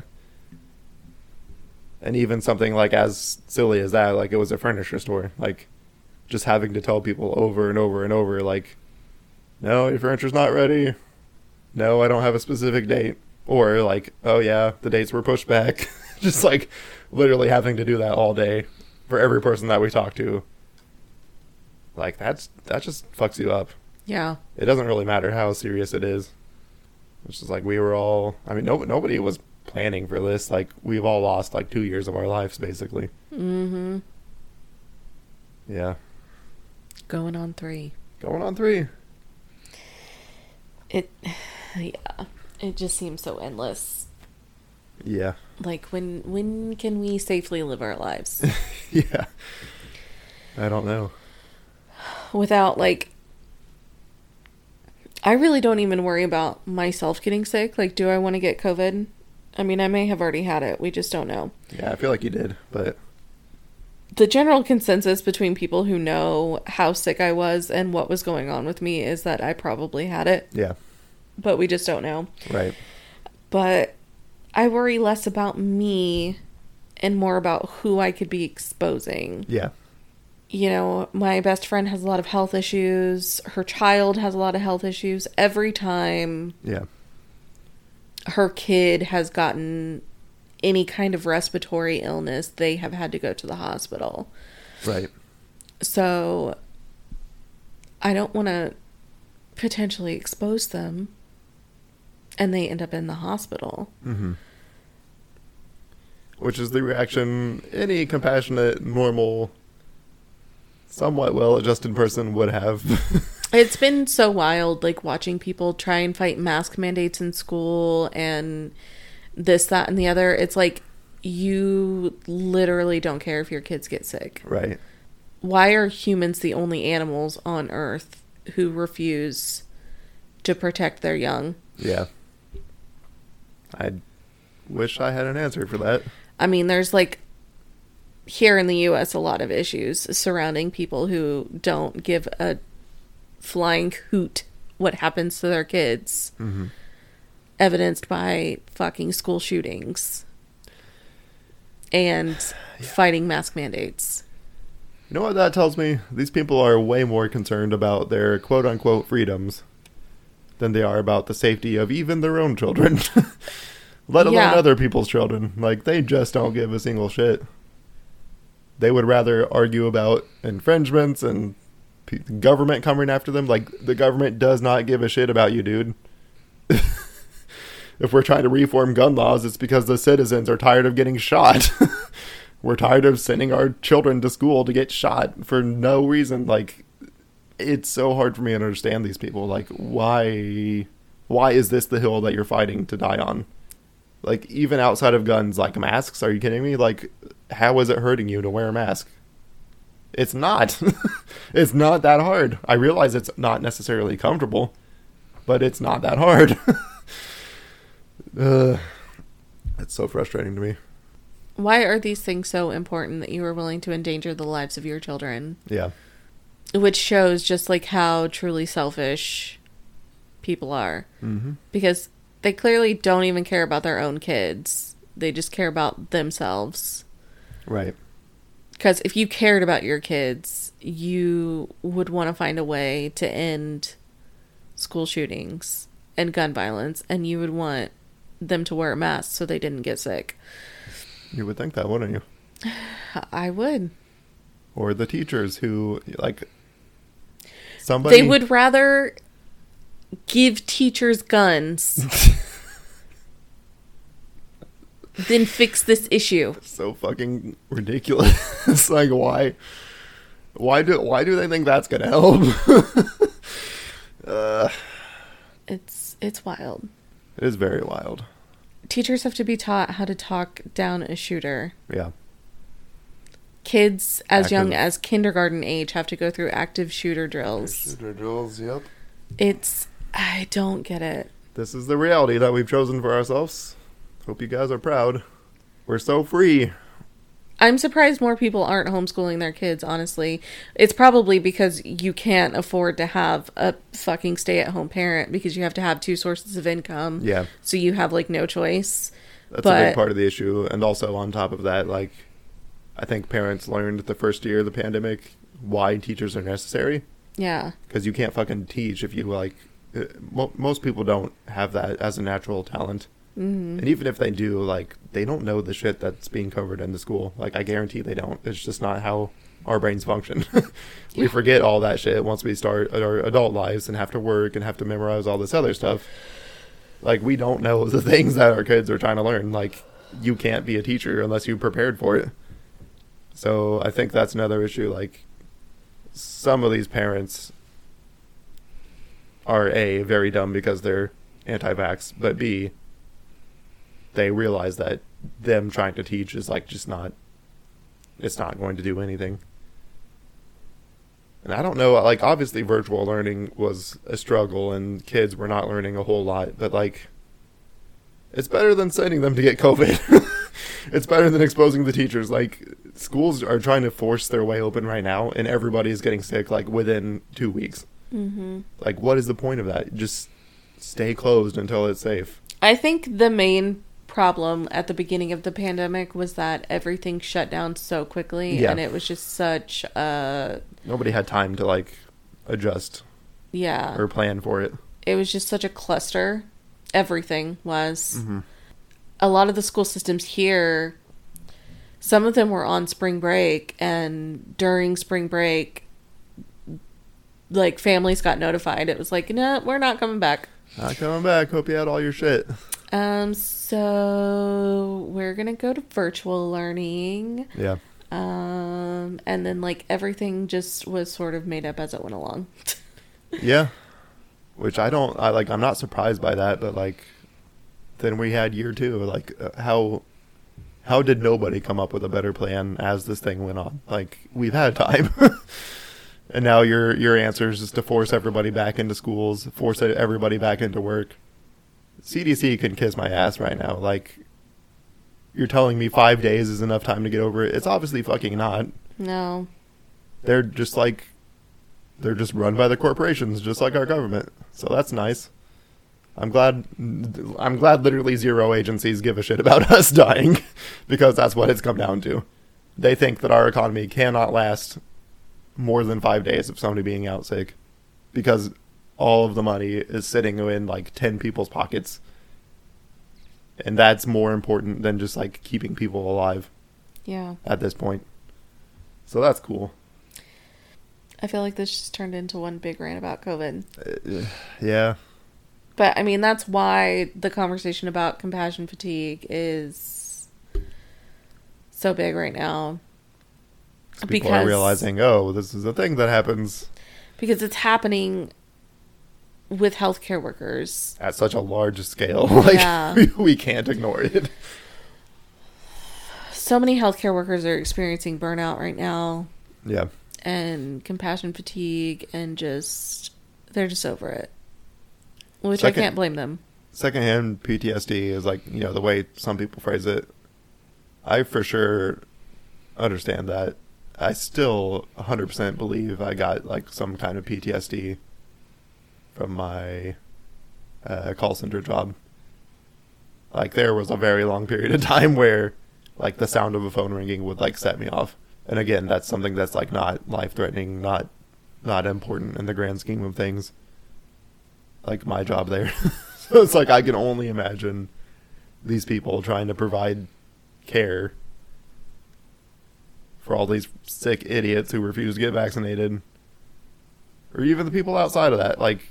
And even something like as silly as that, like it was a furniture store, like just having to tell people over and over and over, like, no, your furniture's not ready. No, I don't have a specific date. Or like, oh yeah, the dates were pushed back. Just like literally having to do that all day for every person that we talk to. Like that just fucks you up. Yeah. It doesn't really matter how serious it is. It's just like we were all, I mean, nobody was planning for this. Like we've all lost like 2 years of our lives basically. Mm-hmm. Yeah. Going on 3. Going on 3. It just seems so endless. Yeah. Like when can we safely live our lives? Yeah. I don't know. Without like, I really don't even worry about myself getting sick. Like, do I want to get COVID? I mean, I may have already had it. We just don't know. Yeah, I feel like you did, but the general consensus between people who know how sick I was and what was going on with me is that I probably had it. yeah. But we just don't know. Right. But I worry less about me and more about who I could be exposing. Yeah. You know, my best friend has a lot of health issues. Her child has a lot of health issues. Every time Yeah. her kid has gotten any kind of respiratory illness, they have had to go to the hospital. Right. So I don't want to potentially expose them and they end up in the hospital. Mm-hmm. Which is the reaction any compassionate, normal, somewhat well-adjusted person would have. It's been so wild, like, watching people try and fight mask mandates in school and this, that, and the other. It's like, you literally don't care if your kids get sick. Right. Why are humans the only animals on Earth who refuse to protect their young? Yeah. I wish I had an answer for that. I mean, there's, like, here in the U.S., a lot of issues surrounding people who don't give a flying hoot what happens to their kids. Mm-hmm. Evidenced by fucking school shootings and fighting mask mandates. You know what that tells me? These people are way more concerned about their quote-unquote freedoms than they are about the safety of even their own children. Let alone other people's children. Like, they just don't give a single shit. They would rather argue about infringements and government coming after them. Like, the government does not give a shit about you, dude. If we're trying to reform gun laws, it's because the citizens are tired of getting shot. We're tired of sending our children to school to get shot for no reason. Like, it's so hard for me to understand these people. Like, why is this the hill that you're fighting to die on? Like, even outside of guns, like masks, are you kidding me? Like, how is it hurting you to wear a mask? It's not. It's not that hard. I realize it's not necessarily comfortable, but it's not that hard. It's so frustrating to me. Why are these things so important that you are willing to endanger the lives of your children? Yeah. Which shows just like how truly selfish people are. Mm-hmm. Because they clearly don't even care about their own kids. They just care about themselves. Right. Because if you cared about your kids, you would want to find a way to end school shootings and gun violence, and you would want them to wear a mask so they didn't get sick. You would think that, wouldn't you? I would. Or the teachers who, like, somebody... They would rather give teachers guns than fix this issue. So fucking ridiculous. It's like, why do they think that's gonna help? It's wild. It is very wild. Teachers have to be taught how to talk down a shooter. Yeah. Kids as young as kindergarten age have to go through active shooter drills. Shooter drills, yep. I don't get it. This is the reality that we've chosen for ourselves. Hope you guys are proud. We're so free. I'm surprised more people aren't homeschooling their kids, honestly. It's probably because you can't afford to have a fucking stay-at-home parent because you have to have 2 sources of income. Yeah. So you have, like, no choice. That's a big part of the issue. And also on top of that, like, I think parents learned the first year of the pandemic why teachers are necessary. Yeah. Because you can't fucking teach if you, like... most people don't have that as a natural talent. Mm-hmm. And even if they do, like, they don't know the shit that's being covered in the school. Like, I guarantee they don't. It's just not how our brains function. We forget all that shit once we start our adult lives and have to work and have to memorize all this other stuff. Like, we don't know the things that our kids are trying to learn. Like, you can't be a teacher unless you're prepared for it. So I think that's another issue. Like, some of these parents are A, very dumb because they're anti-vax, but B, they realize that them trying to teach is like just not, it's not going to do anything. And I don't know, like, obviously virtual learning was a struggle and kids were not learning a whole lot, but like, it's better than sending them to get COVID. It's better than exposing the teachers. Like, schools are trying to force their way open right now and everybody is getting sick like within 2 weeks. Mm-hmm. Like, what is the point of that? Just stay closed until it's safe. I think the main problem at the beginning of the pandemic was that everything shut down so quickly, and it was just such a... Nobody had time to, like, adjust. Yeah. Or plan for it. It was just such a cluster. Everything was. Mm-hmm. A lot of the school systems here, some of them were on spring break, and during spring break, like, families got notified. It was like, no, we're not coming back. Not coming back. Hope you had all your shit. So we're gonna go to virtual learning. Yeah. And then, like, everything just was sort of made up as it went along. Yeah. Which I'm not surprised by that, but, like, then we had year 2. Like, how did nobody come up with a better plan as this thing went on? Like, we've had time. And now your answer is just to force everybody back into schools, force everybody back into work. CDC can kiss my ass right now. Like, you're telling me 5 days is enough time to get over it? It's obviously fucking not. No. They're just run by the corporations, just like our government. So that's nice. I'm glad literally 0 agencies give a shit about us dying, because that's what it's come down to. They think that our economy cannot last more than 5 days of somebody being out sick, because all of the money is sitting in, like, 10 people's pockets. And that's more important than just, like, keeping people alive. Yeah. At this point. So that's cool. I feel like this just turned into one big rant about COVID. Yeah. But, I mean, that's why the conversation about compassion fatigue is so big right now. People are realizing, oh, this is a thing that happens. Because it's happening with healthcare workers. At such a large scale. Like, yeah. we can't ignore it. So many healthcare workers are experiencing burnout right now. Yeah. And compassion fatigue, and they're just over it. Which I can't blame them. Secondhand PTSD is like, you know, the way some people phrase it. I for sure understand that. I still 100% believe I got like some kind of PTSD from my call center job. Like there was a very long period of time where like the sound of a phone ringing would like set me off. And again, that's something that's like not life-threatening, not important in the grand scheme of things. Like my job there. So it's like I can only imagine these people trying to provide care for all these sick idiots who refuse to get vaccinated. Or even the people outside of that. Like,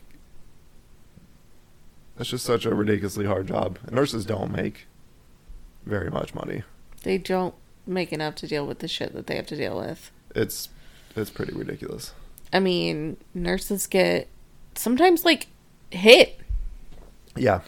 that's just such a ridiculously hard job. And nurses don't make very much money. They don't make enough to deal with the shit that they have to deal with. It's pretty ridiculous. I mean, nurses get sometimes like hit. Yeah.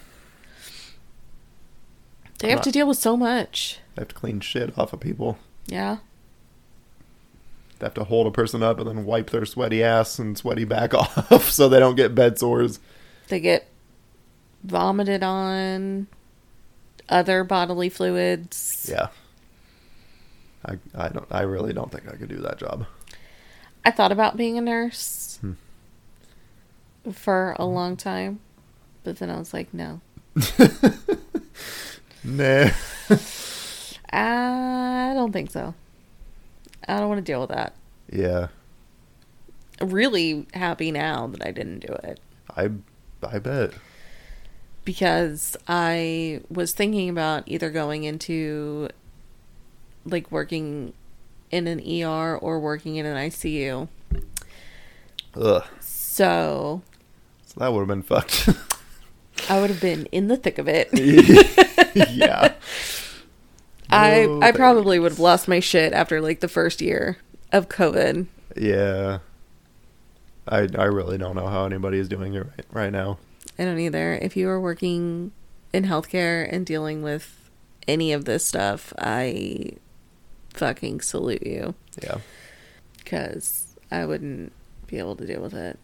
They have to deal with so much. They have to clean shit off of people. Yeah. They have to hold a person up and then wipe their sweaty ass and sweaty back off so they don't get bed sores. They get vomited on, other bodily fluids. Yeah. I really don't think I could do that job. I thought about being a nurse for a long time, but then I was like, no. Nah. I don't think so. I don't want to deal with that. Yeah. I'm really happy now that I didn't do it. I bet. Because I was thinking about either going into like working in an ER or working in an ICU. Ugh. So that would have been fucked. I would have been in the thick of it. Yeah. I probably would have lost my shit after like the first year of COVID. Yeah. I really don't know how anybody is doing it right now. I don't either. If you are working in healthcare and dealing with any of this stuff, I fucking salute you. Yeah. Because I wouldn't be able to deal with it.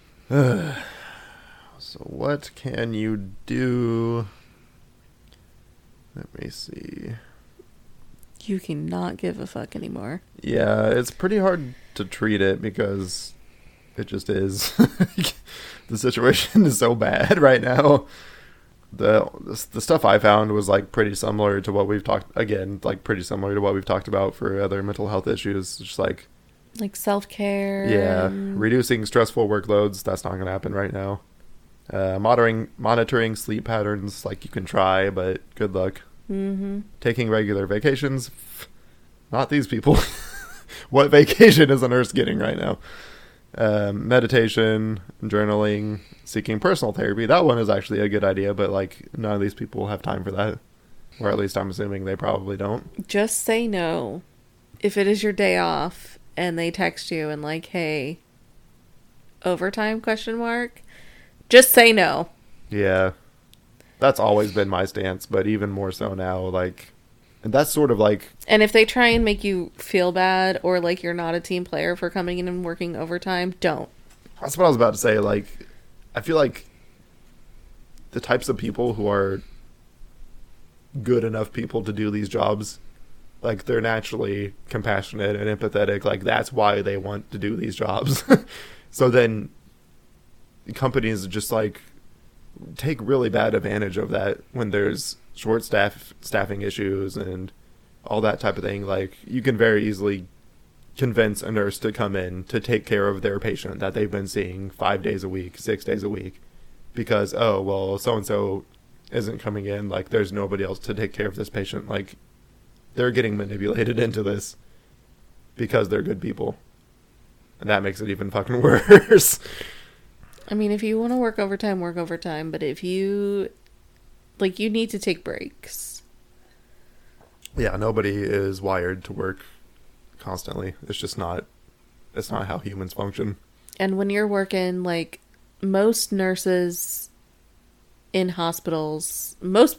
So what can you do? Let me see. You cannot give a fuck anymore. Yeah, it's pretty hard to treat it because it just is. The situation is so bad right now. The stuff I found was like pretty similar to what we've talked about for other mental health issues. Just like self-care. Yeah, reducing stressful workloads. That's not going to happen right now. Monitoring sleep patterns, like you can try, but good luck. Mm-hmm. Taking regular vacations. Not these people. What vacation is a nurse getting right now? Meditation, journaling, seeking personal therapy. That one is actually a good idea, but like none of these people have time for that. Or at least I'm assuming they probably don't. Just say no. If it is your day off and they text you and like, hey, overtime ? Just say no. Yeah. That's always been my stance, but even more so now, like, and that's sort of like... And if they try and make you feel bad or like you're not a team player for coming in and working overtime, don't. That's what I was about to say. Like, I feel like the types of people who are good enough people to do these jobs, like, they're naturally compassionate and empathetic. Like, that's why they want to do these jobs. So then companies just, like, take really bad advantage of that when there's short staffing issues and all that type of thing. Like, you can very easily convince a nurse to come in to take care of their patient that they've been seeing 5 days a week, 6 days a week, because, oh, well, so-and-so isn't coming in. Like, there's nobody else to take care of this patient. Like, they're getting manipulated into this. because they're good people. And that makes it even fucking worse. I mean, if you want to work overtime, work overtime. But if you, like, you need to take breaks. Yeah, nobody is wired to work constantly. It's just not, it's not how humans function. And when you're working, like, most nurses in hospitals,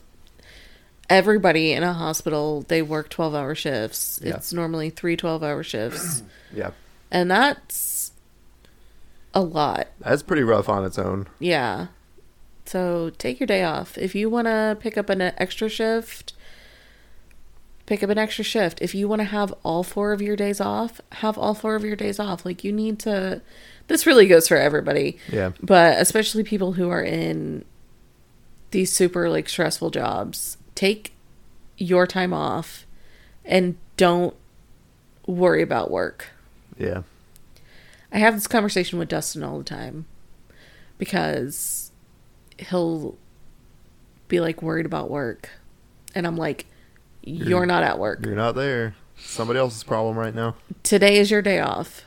everybody in a hospital, they work 12-hour shifts. Yeah. It's normally 3 12-hour shifts. Yeah. And that's a lot. That's pretty rough on its own. Yeah. So take your day off. If you want to pick up an extra shift, pick up an extra shift. If you want to have all 4 of your days off, have all 4 of your days off. Like, you need to... This really goes for everybody. Yeah. But especially people who are in these super, like, stressful jobs. Take your time off and don't worry about work. Yeah. I have this conversation with Dustin all the time because he'll be, like, worried about work. And I'm like, you're not at work. You're not there. Somebody else's problem right now. Today is your day off.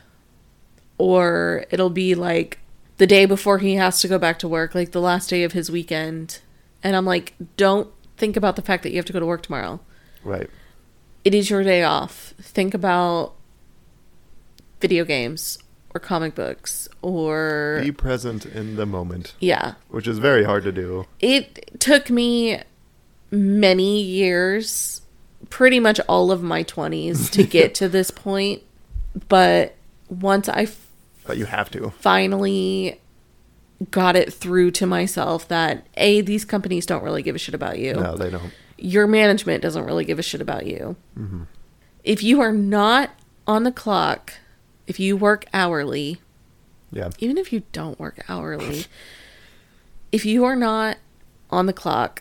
Or it'll be, like, the day before he has to go back to work, like, the last day of his weekend. And I'm like, don't think about the fact that you have to go to work tomorrow. Right. It is your day off. Think about video games or comic books or... Be present in the moment. Yeah. Which is very hard to do. It took me many years, pretty much all of my 20s, to get to this point. But once I But you have to. finally got it through to myself that, A, these companies don't really give a shit about you. No, they don't. Your management doesn't really give a shit about you. Mm-hmm. If you are not on the clock, if you work hourly, Yeah. even if you don't work hourly, if you are not on the clock,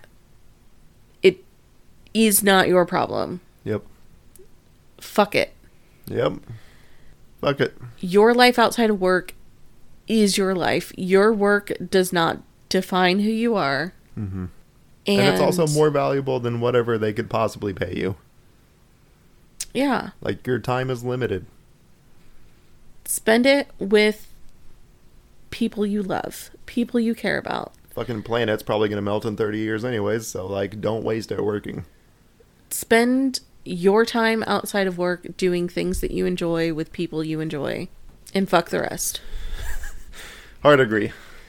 it is not your problem. Yep. Fuck it. Yep. Fuck it. Your life outside of work is your life. Your work does not define who you are. Mm-hmm. And it's also more valuable than whatever they could possibly pay you. Yeah. Like, your time is limited. Spend it with people you love, people you care about. Fucking planet's probably going to melt in 30 years anyways, so, like, don't waste it working. Spend your time outside of work doing things that you enjoy with people you enjoy. And fuck the rest. Hard agree.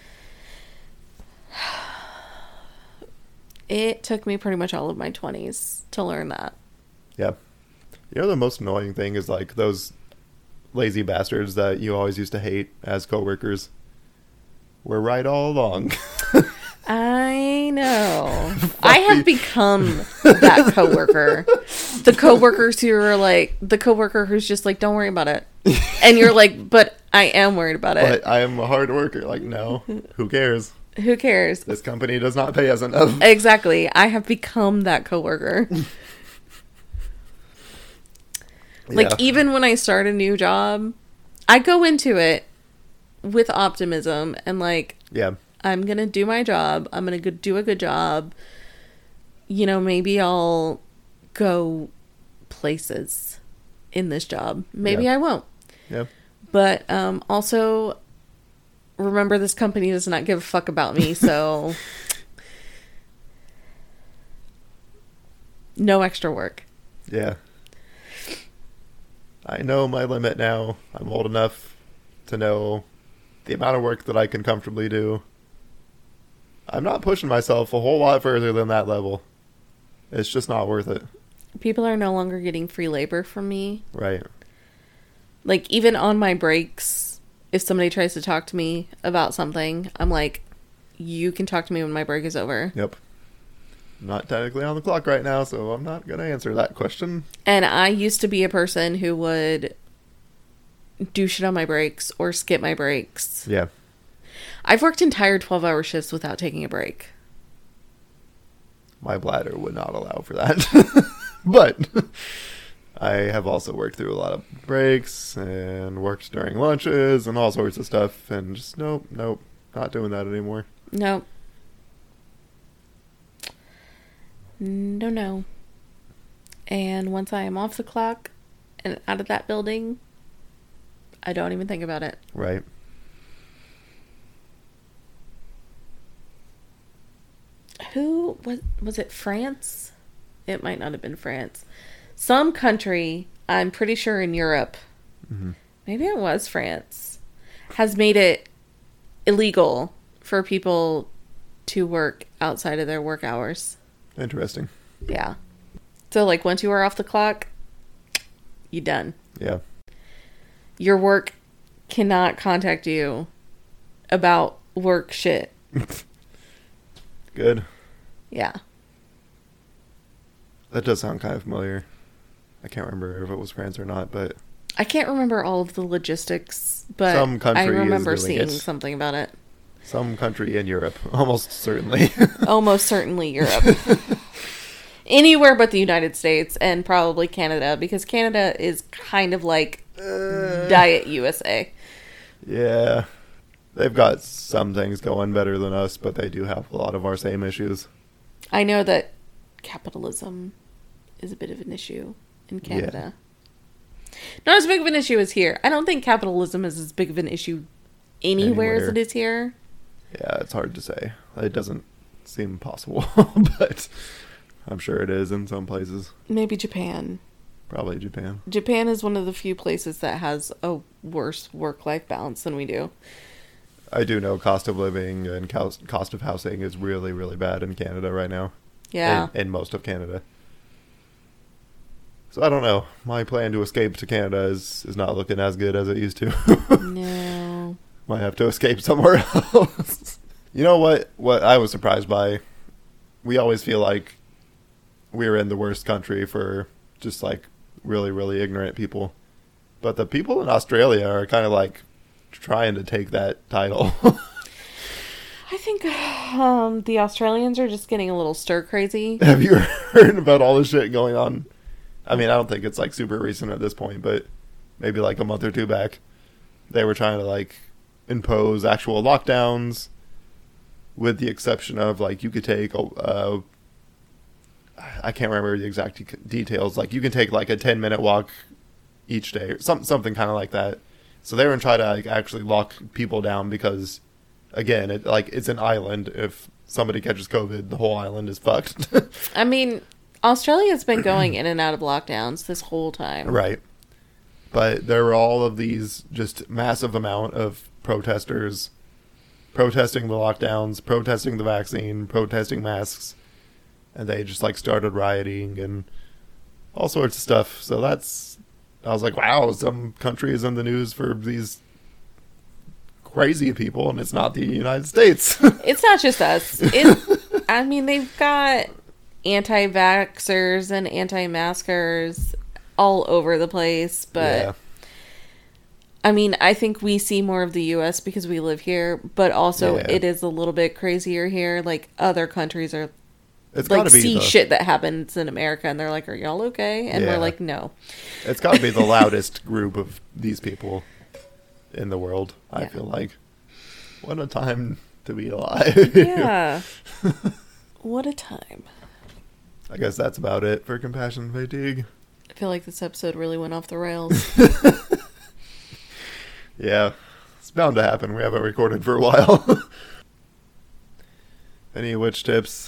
It took me pretty much all of my 20s to learn that. Yeah. You know, the most annoying thing is, like, those lazy bastards that you always used to hate as coworkers. We're right all along. I know. I have become that coworker. The coworkers who are like, the coworker who's just like, don't worry about it. And you're like, but I am worried about it. But I am a hard worker. Like, no, who cares? Who cares? This company does not pay us enough. Exactly. I have become that coworker. Like, Yeah. even when I start a new job, I go into it with optimism and like, Yeah. I'm going to do my job. I'm going to do a good job. You know, maybe I'll go places in this job. Maybe Yeah. I won't. Yeah. But also, remember, this company does not give a fuck about me, so no extra work. Yeah. I know my limit now. I'm old enough to know the amount of work that I can comfortably do. I'm not pushing myself a whole lot further than that level. It's just not worth it. People are no longer getting free labor from me. Right. Like, even on my breaks, if somebody tries to talk to me about something, I'm like, you can talk to me when my break is over. Yep. I'm not technically on the clock right now, so I'm not going to answer that question. And I used to be a person who would do shit on my breaks or skip my breaks. Yeah. I've worked entire 12-hour shifts without taking a break. My bladder would not allow for that. But I have also worked through a lot of breaks and worked during lunches and all sorts of stuff. And just, nope, not doing that anymore. No. No. And once I am off the clock and out of that building, I don't even think about it. Right. Who was it? France? It might not have been France. Some country, I'm pretty sure in Europe, maybe it was France, has made it illegal for people to work outside of their work hours. Interesting. Yeah. So, like, once you are off the clock, you done. Yeah. Your work cannot contact you about work shit. Good. Yeah. That does sound kind of familiar. I can't remember if it was France or not, but I can't remember all of the logistics, but some country I remember is doing seeing it. something about it. Some country in Europe, almost certainly. Almost certainly Europe. Anywhere but the United States and probably Canada, because Canada is kind of like Diet USA. Yeah. They've got some things going better than us, but they do have a lot of our same issues. I know that capitalism is a bit of an issue in Canada. Yeah. Not as big of an issue as here. I don't think capitalism is as big of an issue anywhere as it is here. Yeah, it's hard to say. It doesn't seem possible, but I'm sure it is in some places. Maybe Japan. Probably Japan. Japan is one of the few places that has a worse work-life balance than we do. I do know cost of living and cost of housing is really, really bad in Canada right now. Yeah. In most of Canada. So I don't know. My plan to escape to Canada is not looking as good as it used to. No. Might have to escape somewhere else. You know what I was surprised by? We always feel like we're in the worst country for just like really, really ignorant people. But the people in Australia are kind of like trying to take that title. I think the Australians are just getting a little stir crazy. Have you heard about all the shit going on? I mean, I don't think it's like super recent at this point, but maybe like a month or two back, they were trying to like impose actual lockdowns, with the exception of like you could take I can't remember the exact details. Like you can take like a 10-minute walk each day, or something kind of like that. So they were trying to like actually lock people down because, again, it's an island. If somebody catches COVID, the whole island is fucked. I mean, Australia's been going in and out of lockdowns this whole time. Right. But there were all of these just massive amount of protesters protesting the lockdowns, protesting the vaccine, protesting masks, and they just like started rioting and all sorts of stuff. So I was like, wow, some country is in the news for these crazy people, and it's not the United States. It's not just us. I mean, they've got anti-vaxxers and anti-maskers all over the place, but yeah. I mean, I think we see more of the U.S. because we live here, but also it is a little bit crazier here. Like, other countries are like see shit that happens in America, and they're like, "Are y'all okay?" And we're like, "No." It's got to be the loudest group of these people in the world. I feel like, what a time to be alive. Yeah, what a time. I guess that's about it for Compassion Fatigue. I feel like this episode really went off the rails. Yeah, it's bound to happen. We haven't recorded for a while. Any witch tips?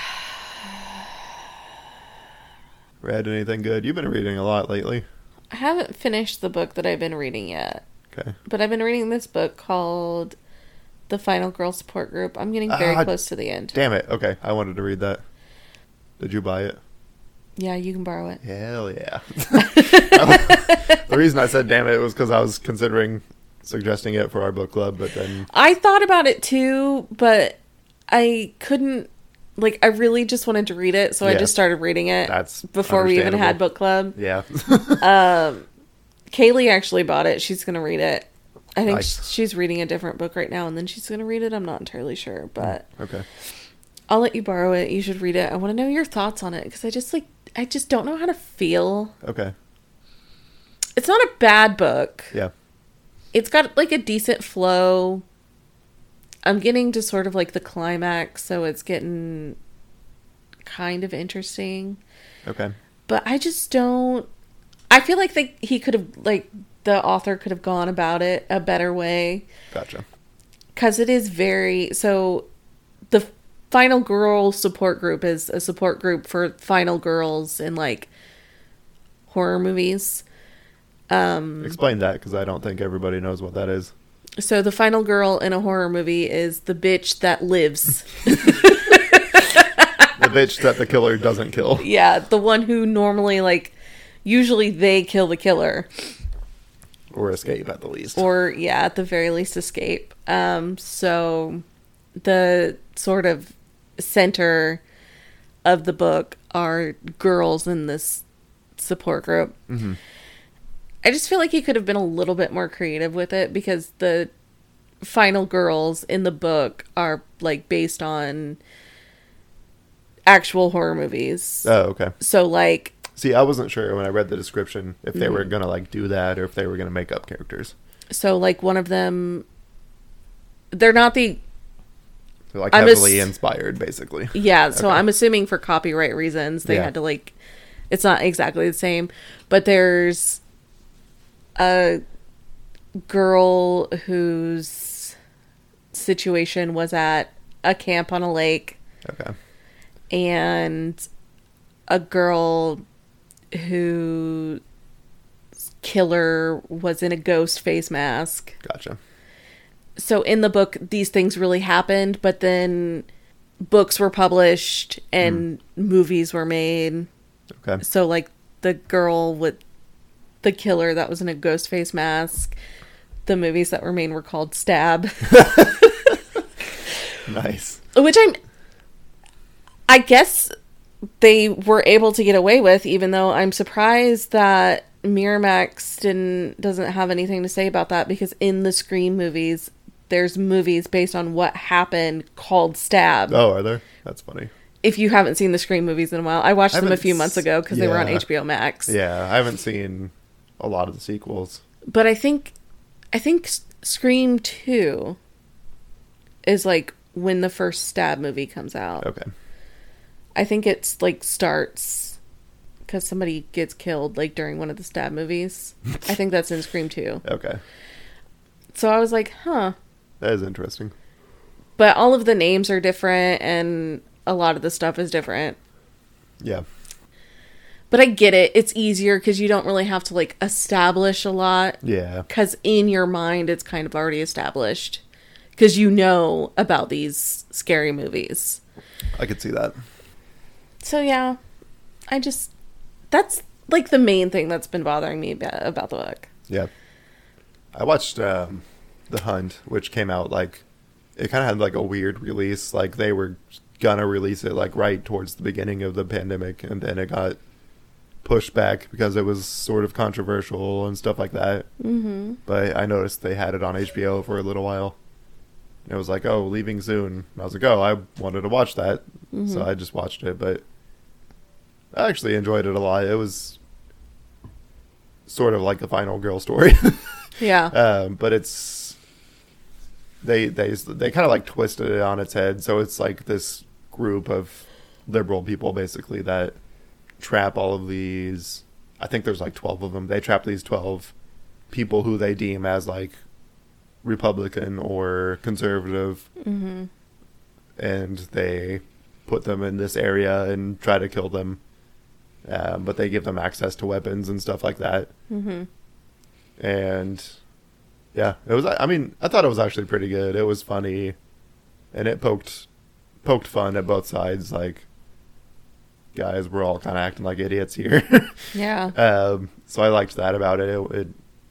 Read anything good? You've been reading a lot lately. I haven't finished the book that I've been reading yet. Okay. But I've been reading this book called The Final Girl Support Group. I'm getting very close to the end. Damn it. Okay, I wanted to read that. Did you buy it? Yeah, you can borrow it. Hell yeah. The reason I said damn it was because I was considering suggesting it for our book club, but then... I thought about it too, but I couldn't... Like, I really just wanted to read it, so I just started reading it. That's before we even had book club. Yeah. Kaylee actually bought it. She's going to read it. I think Nice. she's reading a different book right now, and then she's going to read it. I'm not entirely sure, but... Okay. I'll let you borrow it. You should read it. I want to know your thoughts on it, because I just don't know how to feel. Okay. It's not a bad book. Yeah. It's got, like, a decent flow. I'm getting to sort of, like, the climax, so it's getting kind of interesting. Okay. But I just don't... I feel like he could have, like, the author could have gone about it a better way. Gotcha. Because it is very... So, the Final Girl support group is a support group for final girls in, like, horror movies. Explain that, because I don't think everybody knows what that is. So, the final girl in a horror movie is the bitch that lives. The bitch that the killer doesn't kill. Yeah, the one who normally, like... Usually they kill the killer. Or escape, at the least. Or, yeah, at the very least escape. So, the sort of center of the book are girls in this support group. Mm-hmm. I just feel like he could have been a little bit more creative with it, because the final girls in the book are, like, based on actual horror movies. Oh, okay. So, like... See, I wasn't sure when I read the description if they were going to, like, do that or if they were going to make up characters. So, like, one of them... They're not the... They're, like, heavily inspired, basically. Yeah, so Okay. I'm assuming for copyright reasons, they Yeah. had to, like... It's not exactly the same. But there's a girl whose situation was at a camp on a lake. Okay. And a girl whose killer was in a ghost face mask. Gotcha. So in the book, these things really happened, but then books were published and movies were made. Okay. So, like, the girl with the killer that was in a ghost face mask, the movies that were made were called Stab. Nice. Which I guess they were able to get away with, even though I'm surprised that Miramax doesn't have anything to say about that, because in the Scream movies, there's movies based on what happened called Stab. Oh, are there? That's funny. If you haven't seen the Scream movies in a while, I watched them a few months ago because they were on yeah. HBO Max. Yeah, I haven't seen a lot of the sequels. But I think Scream 2 is, like, when the first Stab movie comes out. Okay. I think it's, like, starts because somebody gets killed, like, during one of the Stab movies. I think that's in Scream 2. Okay. So I was like, huh. That is interesting. But all of the names are different, and a lot of the stuff is different. Yeah. But I get it. It's easier because you don't really have to, like, establish a lot. Yeah. Because in your mind, it's kind of already established. Because you know about these scary movies. I could see that. So, yeah. That's, like, the main thing that's been bothering me about the book. Yeah. I watched The Hunt, which came out, like, it kind of had, like, a weird release. Like, they were gonna release it, like, right towards the beginning of the pandemic, and then it got pushed back because it was sort of controversial and stuff like that. Mm-hmm. But I noticed they had it on HBO for a little while. And it was like, oh, leaving soon. And I was like, oh, I wanted to watch that. Mm-hmm. So I just watched it, but I actually enjoyed it a lot. It was sort of like the Final Girl story. Yeah. But it's they kind of like twisted it on its head. So it's like this group of liberal people basically that trap all of these. I think there's like 12 of them. They trap these 12 people who they deem as like Republican or conservative, Mm-hmm. and they put them in this area and try to kill them. But they give them access to weapons and stuff like that. Mm-hmm. And yeah, it was. I mean, I thought it was actually pretty good. It was funny, and it poked fun at both sides. Like, guys, we're all kind of acting like idiots here. Yeah. So I liked that about it.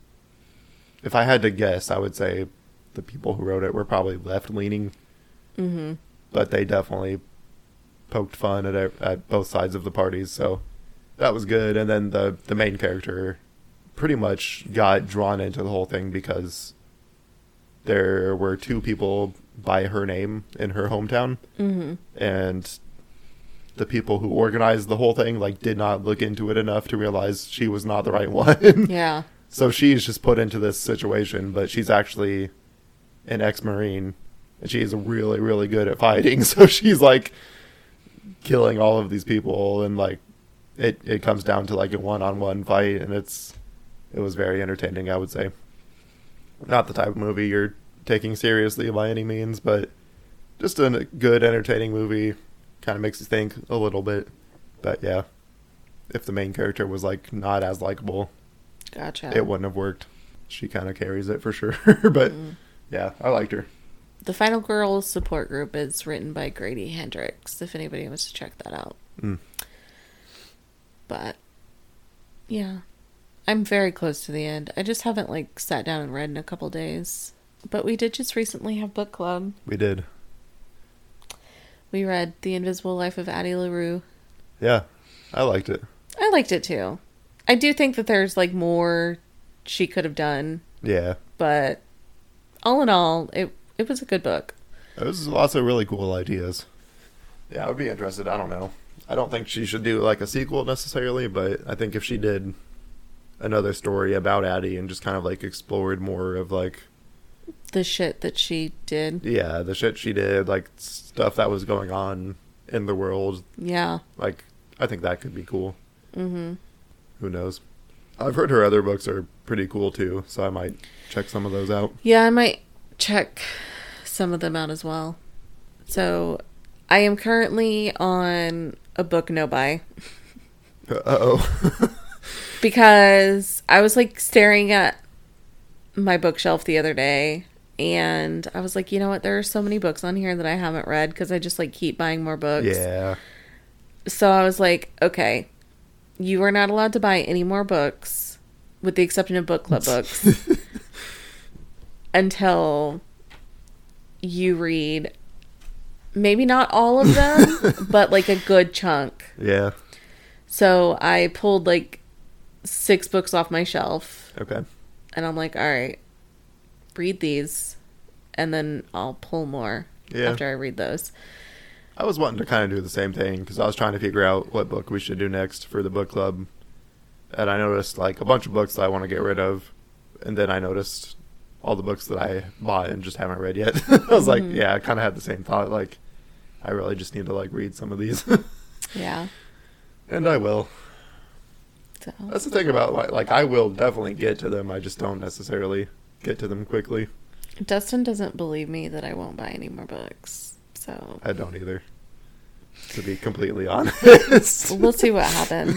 If I had to guess, I would say the people who wrote it were probably left leaning. Mm-hmm. But they definitely poked fun at both sides of the parties. So that was good. And then the main character pretty much got drawn into the whole thing because there were two people by her name in her hometown. Mm-hmm. And the people who organized the whole thing like did not look into it enough to realize she was not the right one. Yeah. So she's just put into this situation, but she's actually an ex-Marine, and she's really, really good at fighting. So she's like killing all of these people and like it comes down to like a one-on-one fight, and it was very entertaining, I would say. Not the type of movie you're taking seriously by any means, but just a good, entertaining movie. Kind of makes you think a little bit. But yeah, if the main character was like not as likable, Gotcha. it wouldn't have worked. She kind of carries it for sure. But yeah, I liked her. The Final Girls support group is written by Grady Hendrix, if anybody wants to check that out. But yeah, I'm very close to the end. I just haven't like sat down and read in a couple days. But we did just recently have book club. We did. We read The Invisible Life of Addie LaRue. Yeah, I liked it. I liked it too. I do think that there's like more she could have done. Yeah. But all in all, it was a good book. There was lots of really cool ideas. Yeah, I would be interested. I don't know. I don't think she should do like a sequel necessarily, but I think if she did another story about Addie and just kind of like explored more of like the shit that she did. Yeah, the shit she did, like stuff that was going on in the world. Yeah. Like, I think that could be cool. Mm-hmm. Who knows? I've heard her other books are pretty cool too, so I might check some of those out. Yeah, I might check some of them out as well. So, I am currently on a book no buy. Uh-oh. Because I was like staring at my bookshelf the other day, and I was like, you know what, there are so many books on here that I haven't read because I just like keep buying more books. Yeah. So I was like, okay, you are not allowed to buy any more books with the exception of book club books until you read maybe not all of them but like a good chunk. Yeah. So I pulled like 6 books off my shelf. Okay. And I'm like, all right, read these, and then I'll pull more after I read those. I was wanting to kind of do the same thing, because I was trying to figure out what book we should do next for the book club. And I noticed, like, a bunch of books that I want to get rid of. And then I noticed all the books that I bought and just haven't read yet. I was like, yeah, I kind of had the same thought. Like, I really just need to, like, read some of these. Yeah. And I will. So. That's the thing about, like, I will definitely get to them. I just don't necessarily get to them quickly. Dustin doesn't believe me that I won't buy any more books, so. I don't either, to be completely honest. We'll see what happens.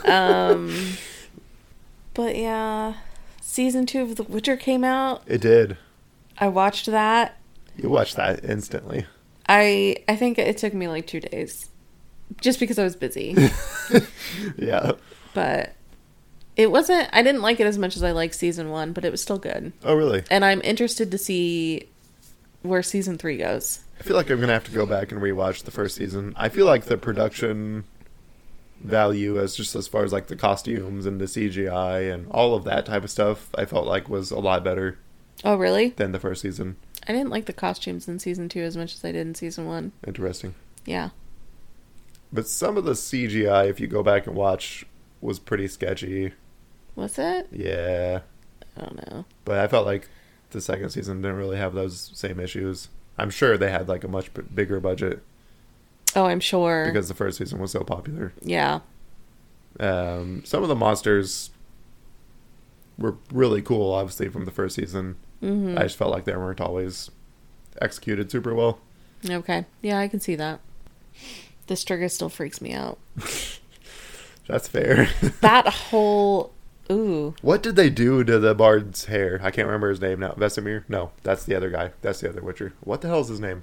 But yeah, season 2 of The Witcher came out. It did. I watched that. You watched that instantly. I think it took me like 2 days, just because I was busy. Yeah. But it wasn't, I didn't like it as much as I liked season 1, but it was still good. Oh, really? And I'm interested to see where season 3 goes. I feel like I'm going to have to go back and rewatch the first season. I feel like the production value, as far as like the costumes and the CGI and all of that type of stuff, I felt like was a lot better. Oh, really? Than the first season. I didn't like the costumes in season 2 as much as I did in season 1. Interesting. Yeah. But some of the CGI, if you go back and watch, was pretty sketchy. Was it? Yeah. I don't know. But I felt like the second season didn't really have those same issues. I'm sure they had like a much bigger budget. Oh, I'm sure. Because the first season was so popular. Yeah. Some of the monsters were really cool, obviously, from the first season. Mm-hmm. I just felt like they weren't always executed super well. Okay. Yeah, I can see that. The Striga still freaks me out. That's fair. That whole... Ooh. What did they do to the bard's hair? I can't remember his name now. Vesemir? No, that's the other guy. That's the other Witcher. What the hell is his name?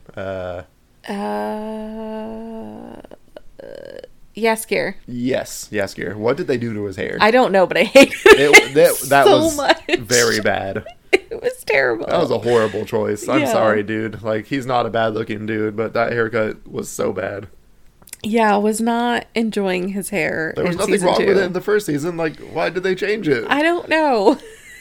Yaskir. Yes, Yaskir. What did they do to his hair? I don't know, but I hated it that so was much. Very bad. It was terrible. That was a horrible choice. I'm Yeah. sorry, dude. Like, he's not a bad-looking dude, but that haircut was so bad. Yeah, I was not enjoying his hair. There was nothing wrong with it in the first season. Like, why did they change it? I don't know.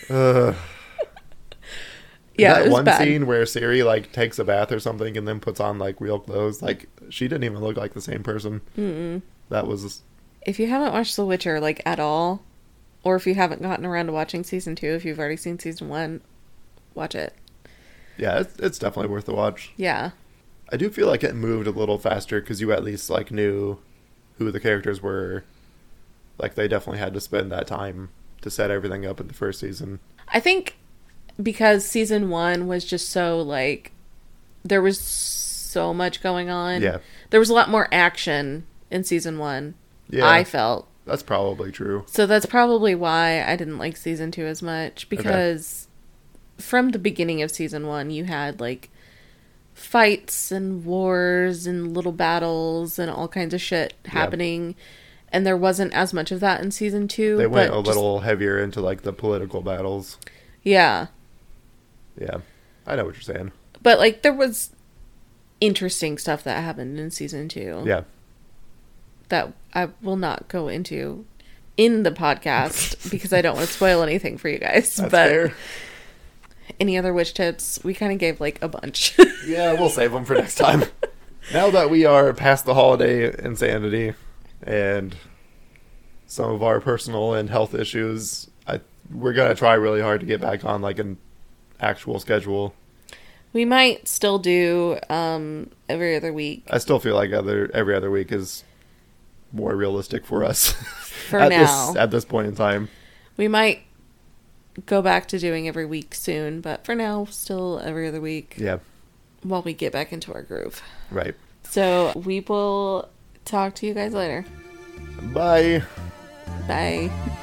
Yeah, that it was one bad. scene where Ciri like takes a bath or something and then puts on like real clothes, like she didn't even look like the same person. Mm-mm. That was. If you haven't watched The Witcher like at all, or if you haven't gotten around to watching season 2, if you've already seen season 1, watch it. Yeah, it's definitely worth the watch. Yeah. I do feel like it moved a little faster because you at least like knew who the characters were Like, they definitely had to spend that time to set everything up in the first season. I think because season 1 was just so, like, there was so much going on. Yeah. There was a lot more action in season 1. Yeah. I felt. That's probably true. So that's probably why I didn't like season 2 as much. Because from the beginning of season 1, you had, like, fights and wars and little battles and all kinds of shit happening. And there wasn't as much of that in season 2. They went a little heavier into, like, the political battles. Yeah. Yeah. I know what you're saying. But, like, there was interesting stuff that happened in season 2. Yeah. That I will not go into in the podcast because I don't want to spoil anything for you guys. That's but fair. Any other witch tips? We kind of gave, like, a bunch. Yeah, we'll save them for next time. Now that we are past the holiday insanity and some of our personal and health issues, we're going to try really hard to get back on, like, an actual schedule. We might still do every other week. I still feel like every other week is more realistic for us. For now. At this point in time. We might go back to doing every week soon, but for now, still every other week. Yeah. While we get back into our groove. Right. So we will talk to you guys later. Bye. Bye.